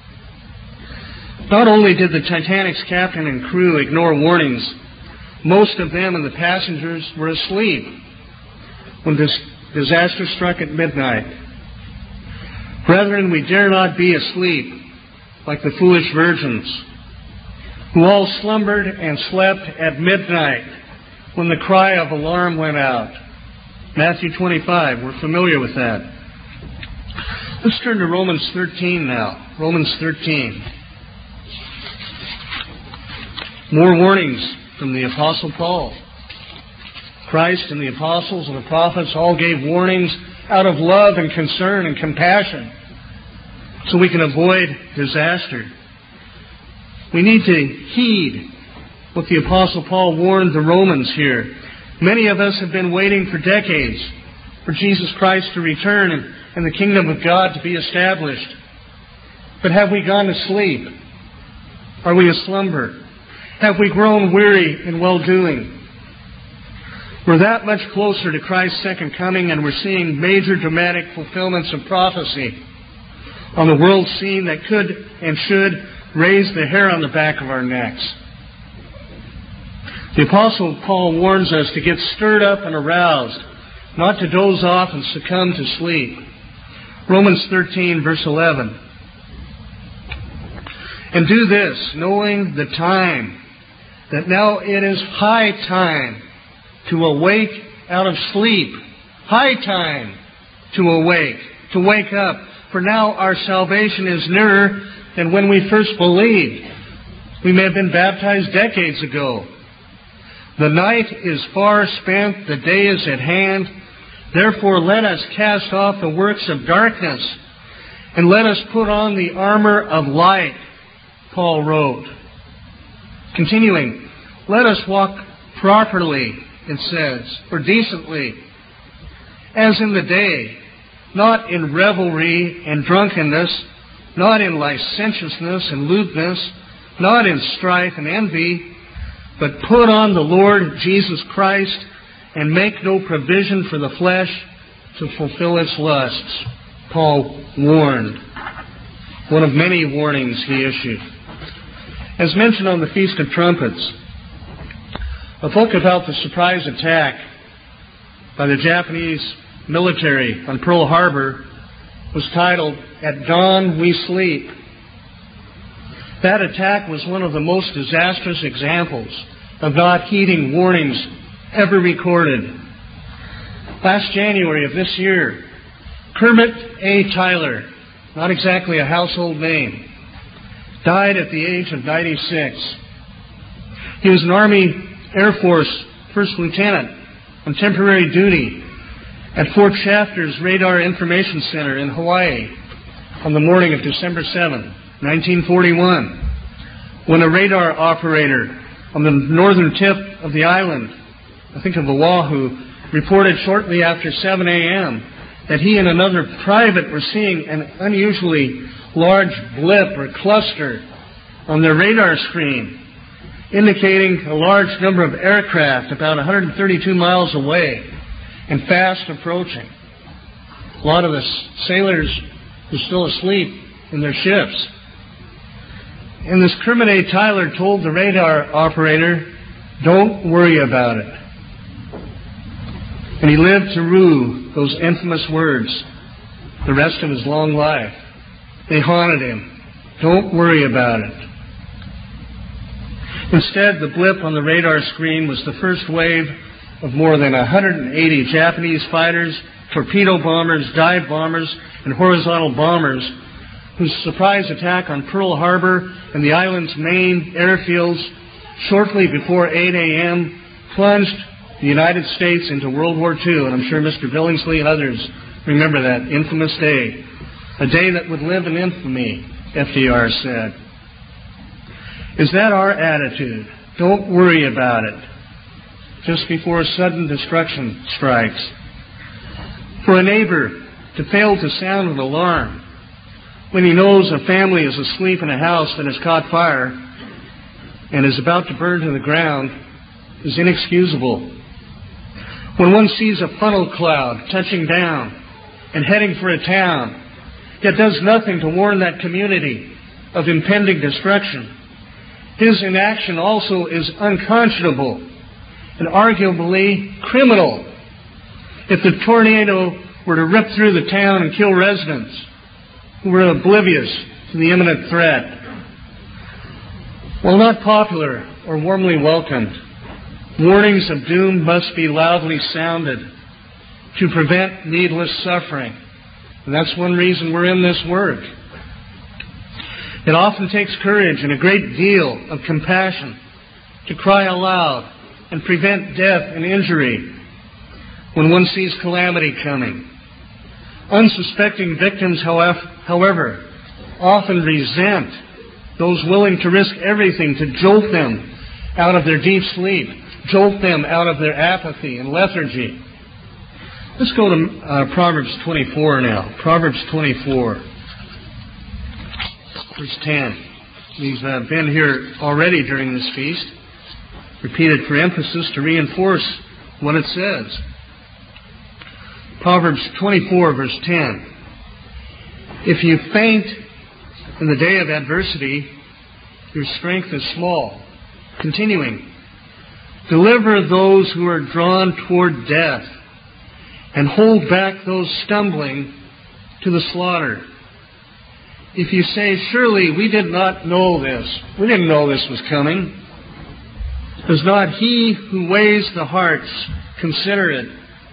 Not only did the Titanic's captain and crew ignore warnings, most of them and the passengers were asleep when this disaster struck at midnight. Brethren, we dare not be asleep like the foolish virgins, who all slumbered and slept at midnight when the cry of alarm went out. Matthew 25, we're familiar with that. Let's turn to Romans 13 now. Romans 13. More warnings from the Apostle Paul. Christ and the apostles and the prophets all gave warnings out of love and concern and compassion so we can avoid disaster. We need to heed what the Apostle Paul warned the Romans here. Many of us have been waiting for decades for Jesus Christ to return and the kingdom of God to be established. But have we gone to sleep? Are we aslumber? Have we grown weary in well-doing? We're that much closer to Christ's second coming, and we're seeing major dramatic fulfillments of prophecy on the world scene that could and should raise the hair on the back of our necks. The Apostle Paul warns us to get stirred up and aroused, not to doze off and succumb to sleep. Romans 13, verse 11. And do this, knowing the time, that now it is high time to awake out of sleep. High time to awake, to wake up. For now our salvation is nearer than when we first believed. We may have been baptized decades ago. The night is far spent, the day is at hand. Therefore let us cast off the works of darkness, and let us put on the armor of light, Paul wrote. Continuing, let us walk properly, it says, or decently, as in the day, not in revelry and drunkenness, not in licentiousness and lewdness, not in strife and envy, but put on the Lord Jesus Christ and make no provision for the flesh to fulfill its lusts. Paul warned. One of many warnings he issued. As mentioned on the Feast of Trumpets, A book about the surprise attack by the Japanese military on Pearl Harbor was titled, "At Dawn We Sleep." That attack was one of the most disastrous examples of not heeding warnings ever recorded. Last January of this year, Kermit A. Tyler, not exactly a household name, died at the age of 96. He was an Army Air Force First Lieutenant on temporary duty at Fort Shafter's Radar Information Center in Hawaii on the morning of December 7, 1941, when a radar operator on the northern tip of the island, I think of Oahu, reported shortly after 7 a.m. that he and another private were seeing an unusually large blip or cluster on their radar screen, indicating a large number of aircraft about 132 miles away and fast approaching. A lot of the sailors were still asleep in their ships. And this Kermit A. Tyler told the radar operator, "Don't worry about it." And he lived to rue those infamous words the rest of his long life. They haunted him. Don't worry about it. Instead, the blip on the radar screen was the first wave of more than 180 Japanese fighters, torpedo bombers, dive bombers, and horizontal bombers whose surprise attack on Pearl Harbor and the island's main airfields shortly before 8 a.m. plunged the United States into World War II. And I'm sure Mr. Billingsley and others remember that infamous day. A day that would live in infamy, FDR said. Is that our attitude? Don't worry about it. Just before sudden destruction strikes. For a neighbor to fail to sound an alarm when he knows a family is asleep in a house that has caught fire and is about to burn to the ground is inexcusable. When one sees a funnel cloud touching down and heading for a town, yet does nothing to warn that community of impending destruction, his inaction also is unconscionable and arguably criminal. If the tornado were to rip through the town and kill residents who were oblivious to the imminent threat. While not popular or warmly welcomed, warnings of doom must be loudly sounded to prevent needless suffering. And that's one reason we're in this work. It often takes courage and a great deal of compassion to cry aloud and prevent death and injury when one sees calamity coming. Unsuspecting victims, however, often resent those willing to risk everything to jolt them out of their deep sleep, jolt them out of their apathy and lethargy. Let's go to Proverbs 24 now. Proverbs 24, verse 10. We've been here already during this feast, repeated for emphasis to reinforce what it says. Proverbs 24, verse 10. If you faint in the day of adversity, your strength is small. Continuing, deliver those who are drawn toward death, and hold back those stumbling to the slaughter. If you say, surely we did not know this, we didn't know this was coming, does not he who weighs the hearts consider it?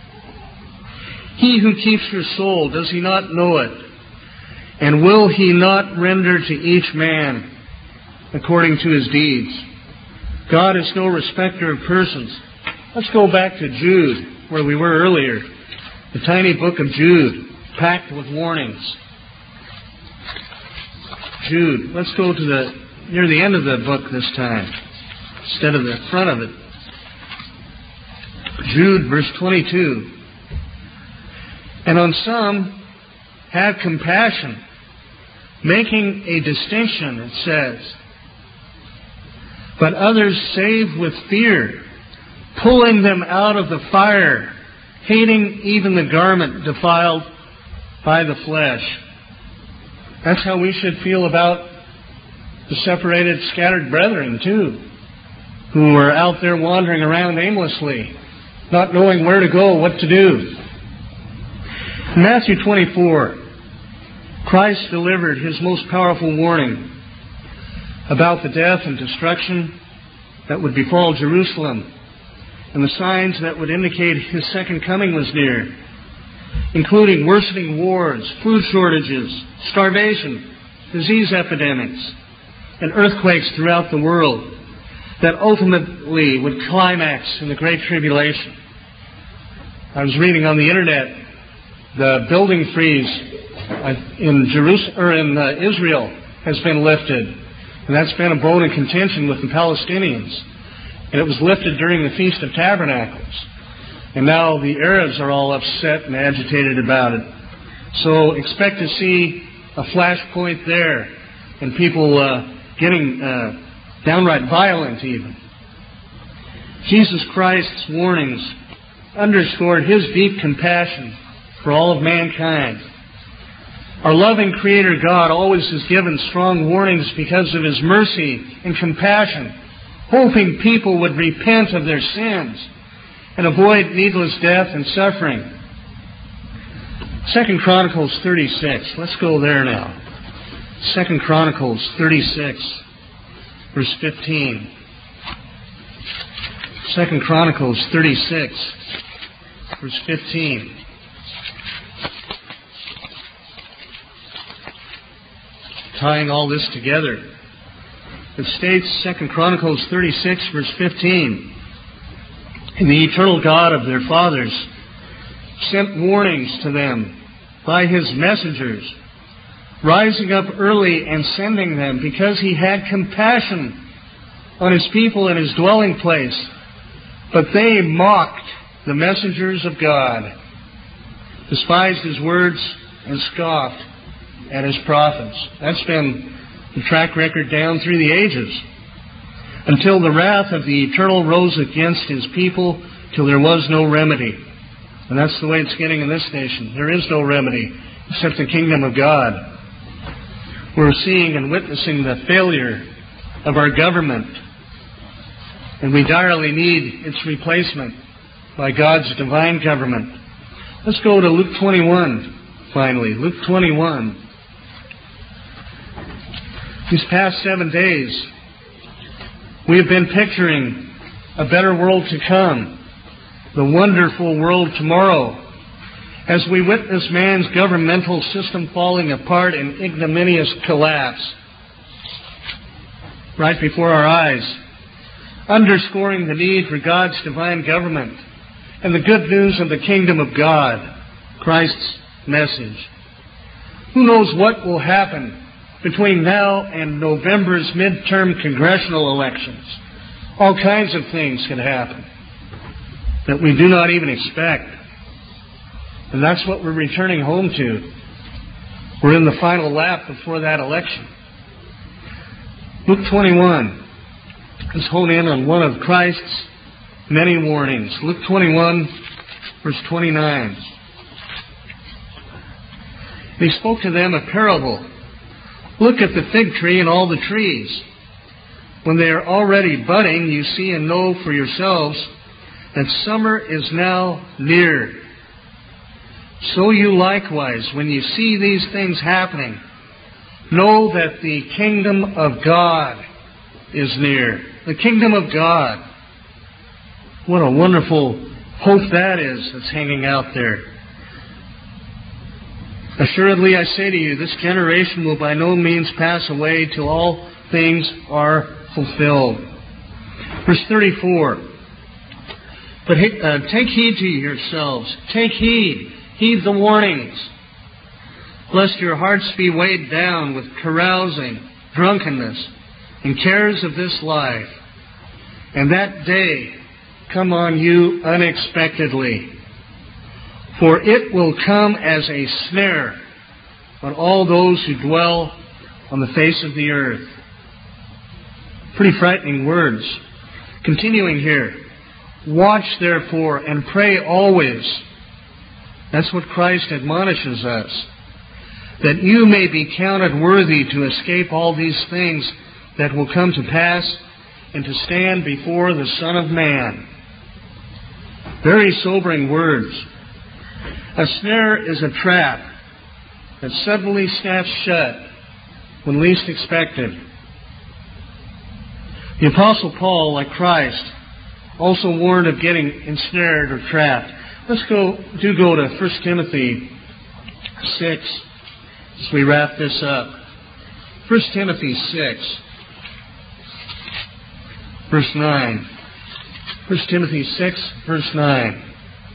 He who keeps your soul, does he not know it? And will he not render to each man according to his deeds? God is no respecter of persons. Let's go back to Jude, where we were earlier. The tiny book of Jude, packed with warnings. Jude, let's go to near the end of the book this time, instead of the front of it. Jude, verse 22. And on some have compassion, making a distinction, it says. But others save with fear, pulling them out of the fire, hating even the garment defiled by the flesh. That's how we should feel about the separated, scattered brethren, too. who were out there wandering around aimlessly, not knowing where to go, what to do. In Matthew 24, Christ delivered his most powerful warning about the death and destruction that would befall Jerusalem and the signs that would indicate his second coming was near, including worsening wars, food shortages, starvation, disease epidemics, and earthquakes throughout the world that ultimately would climax in the Great Tribulation. I was reading on the internet the building freeze in Israel has been lifted, and that's been a bone of contention with the Palestinians. And it was lifted during the Feast of Tabernacles. And now the Arabs are all upset and agitated about it. So expect to see a flashpoint there, and people getting downright violent even. Jesus Christ's warnings underscored his deep compassion for all of mankind. Our loving Creator God always has given strong warnings because of his mercy and compassion, hoping people would repent of their sins and avoid needless death and suffering. 2 Chronicles 36. Let's go there now. 2 Chronicles 36, verse 15. 2 Chronicles 36, verse 15. Tying all this together, it states, 2 Chronicles 36, verse 15, "And the eternal God of their fathers sent warnings to them by his messengers, rising up early and sending them, because he had compassion on his people and his dwelling place. But they mocked the messengers of God, despised his words, and scoffed at his prophets." That's been the track record down through the ages, until the wrath of the Eternal rose against his people, till there was no remedy. And that's the way it's getting in this nation. There is no remedy except the kingdom of God. We're seeing and witnessing the failure of our government, and we direly need its replacement by God's divine government. Let's go to Luke 21, finally. Luke 21. These past 7 days, we have been picturing a better world to come, the wonderful world tomorrow, as we witness man's governmental system falling apart in ignominious collapse right before our eyes, underscoring the need for God's divine government and the good news of the kingdom of God, Christ's message. Who knows what will happen between now and November's midterm congressional elections? All kinds of things can happen that we do not even expect. And that's what we're returning home to. We're in the final lap before that election. Luke 21. Let's hone in on one of Christ's many warnings. Luke 21, verse 29. He spoke to them a parable. "Look at the fig tree and all the trees. When they are already budding, you see and know for yourselves that summer is now near. So you likewise, when you see these things happening, know that the kingdom of God is near." The kingdom of God. What a wonderful hope that is that's hanging out there. "Assuredly, I say to you, this generation will by no means pass away till all things are fulfilled." Verse 34. "But take heed to yourselves. Take heed. Heed the warnings. Lest your hearts be weighed down with carousing, drunkenness, and cares of this life, and that day come on you unexpectedly. For it will come as a snare on all those who dwell on the face of the earth." Pretty frightening words. Continuing here. "Watch therefore and pray always." That's what Christ admonishes us. "That you may be counted worthy to escape all these things that will come to pass and to stand before the Son of Man. Very sobering words. A snare is a trap that suddenly snaps shut when least expected. The Apostle Paul, like Christ, also warned of getting ensnared or trapped. Let's go to 1 Timothy 6 as we wrap this up. 1 Timothy 6, verse 9. 1 Timothy 6, verse 9.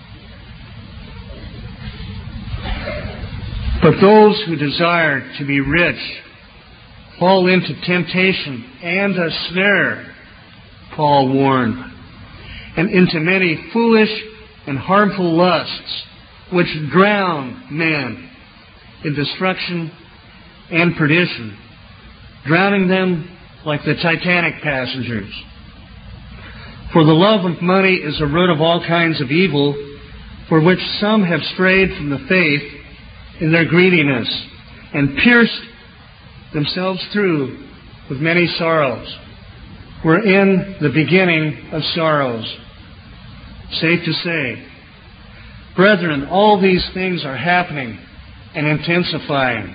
But those who desire to be rich fall into temptation and a snare, Paul warned, and into many foolish and harmful lusts, which drown men in destruction and perdition, drowning them like the Titanic passengers. For the love of money is a root of all kinds of evil, for which some have strayed from the faith in their greediness, and pierced themselves through with many sorrows. We're in the beginning of sorrows. Safe to say. Brethren, all these things are happening and intensifying.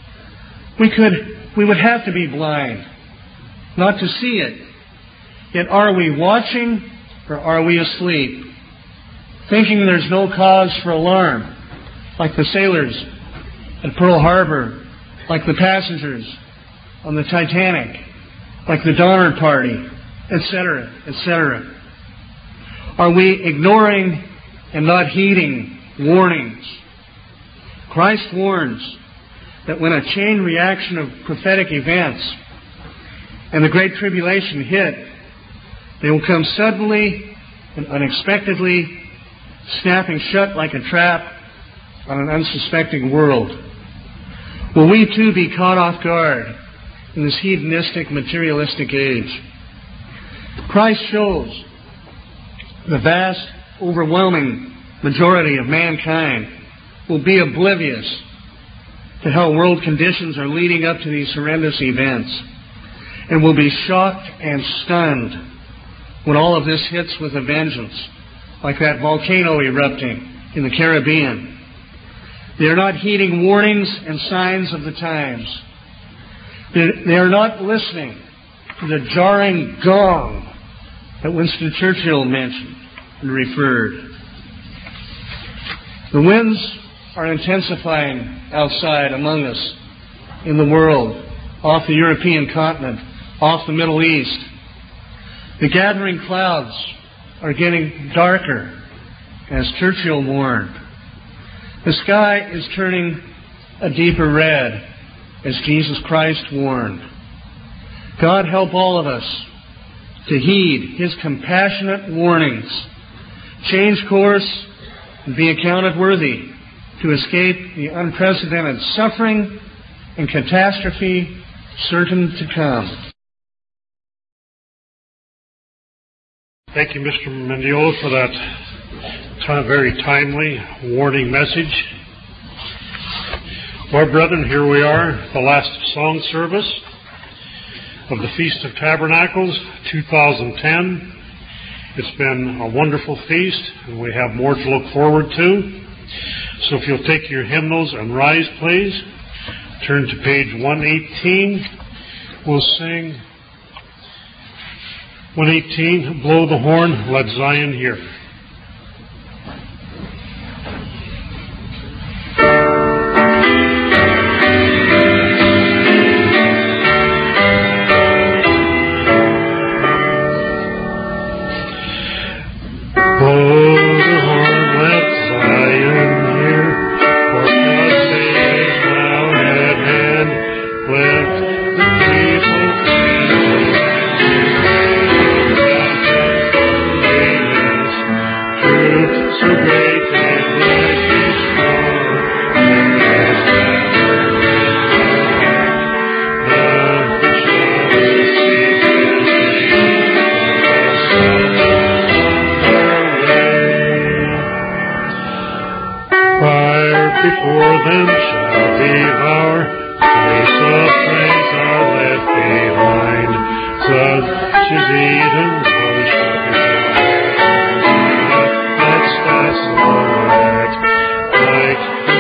We would have to be blind not to see it. Yet are we watching or are we asleep? Thinking there's no cause for alarm, like the sailors at Pearl Harbor, like the passengers on the Titanic, like the Donner Party, etc., etc. Are we ignoring and not heeding warnings? Christ warns that when a chain reaction of prophetic events and the Great Tribulation hit, they will come suddenly and unexpectedly, snapping shut like a trap on an unsuspecting world. Will we too be caught off guard in this hedonistic, materialistic age? Christ shows the vast, overwhelming majority of mankind will be oblivious to how world conditions are leading up to these horrendous events, and will be shocked and stunned when all of this hits with a vengeance, like that volcano erupting in the Caribbean. They are not heeding warnings and signs of the times. They are not listening to the jarring gong that Winston Churchill mentioned and referred. The winds are intensifying outside among us in the world, off the European continent, off the Middle East. The gathering clouds are getting darker, as Churchill warned. The sky is turning a deeper red, as Jesus Christ warned. God help all of us to heed His compassionate warnings, change course, and be accounted worthy to escape the unprecedented suffering and catastrophe certain to come. Thank you, Mr. Mendiola, for that very timely warning message. Well, brethren, here we are, the last song service of the Feast of Tabernacles 2010. It's been a wonderful feast, and we have more to look forward to. So if you'll take your hymnals and rise, please. Turn to page 118. We'll sing 118, Blow the Horn, Let Zion Hear. Before them shall devour Place of praise are left behind, such as Eden worship is let's desolate, like the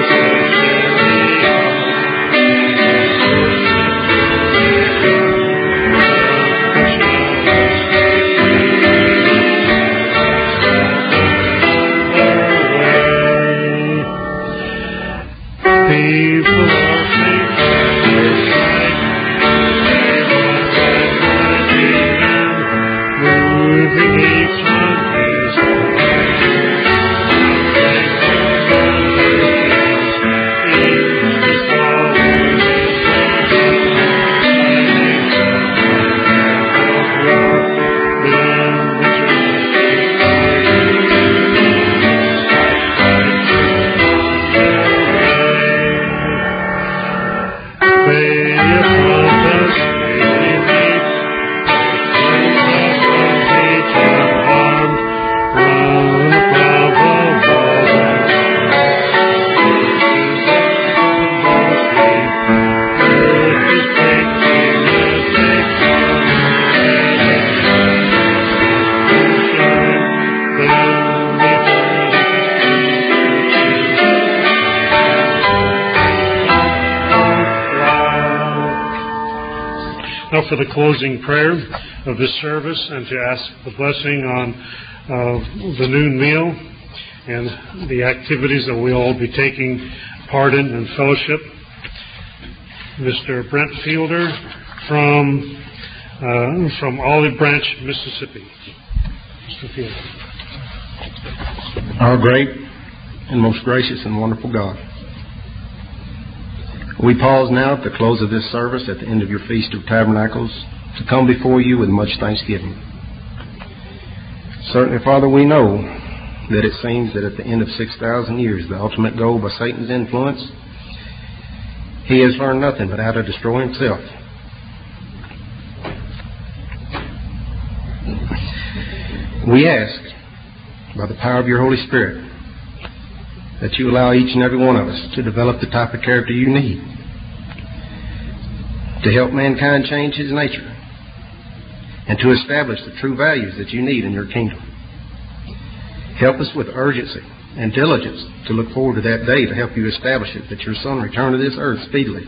for the closing prayer of this service and to ask the blessing on the noon meal and the activities that we'll all be taking part in fellowship. Mr. Brent Fielder from Olive Branch, Mississippi. Mr. Fielder. Our great and most gracious and wonderful God, we pause now at the close of this service at the end of your Feast of Tabernacles to come before you with much thanksgiving. Certainly, Father, we know that it seems that at the end of 6,000 years, the ultimate goal by Satan's influence, he has learned nothing but how to destroy himself. We ask, by the power of your Holy Spirit, that you allow each and every one of us to develop the type of character you need to help mankind change his nature and to establish the true values that you need in your kingdom. Help us with urgency and diligence to look forward to that day to help you establish it, that your Son return to this earth speedily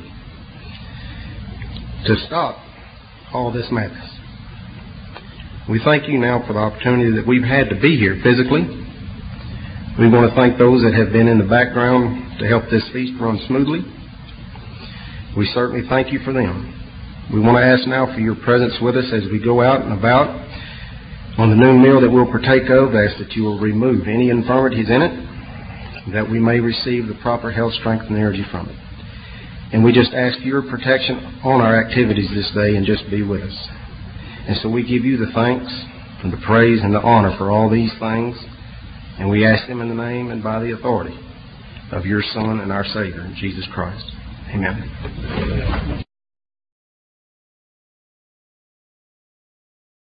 to stop all this madness. We thank you now for the opportunity that we've had to be here physically. We want to thank those that have been in the background to help this feast run smoothly. We certainly thank you for them. We want to ask now for your presence with us as we go out and about on the noon meal that we'll partake of. Ask that you will remove any infirmities in it, that we may receive the proper health, strength, and energy from it. And we just ask your protection on our activities this day and just be with us. And so we give you the thanks and the praise and the honor for all these things. And we ask them in the name and by the authority of your Son and our Savior, Jesus Christ. Amen.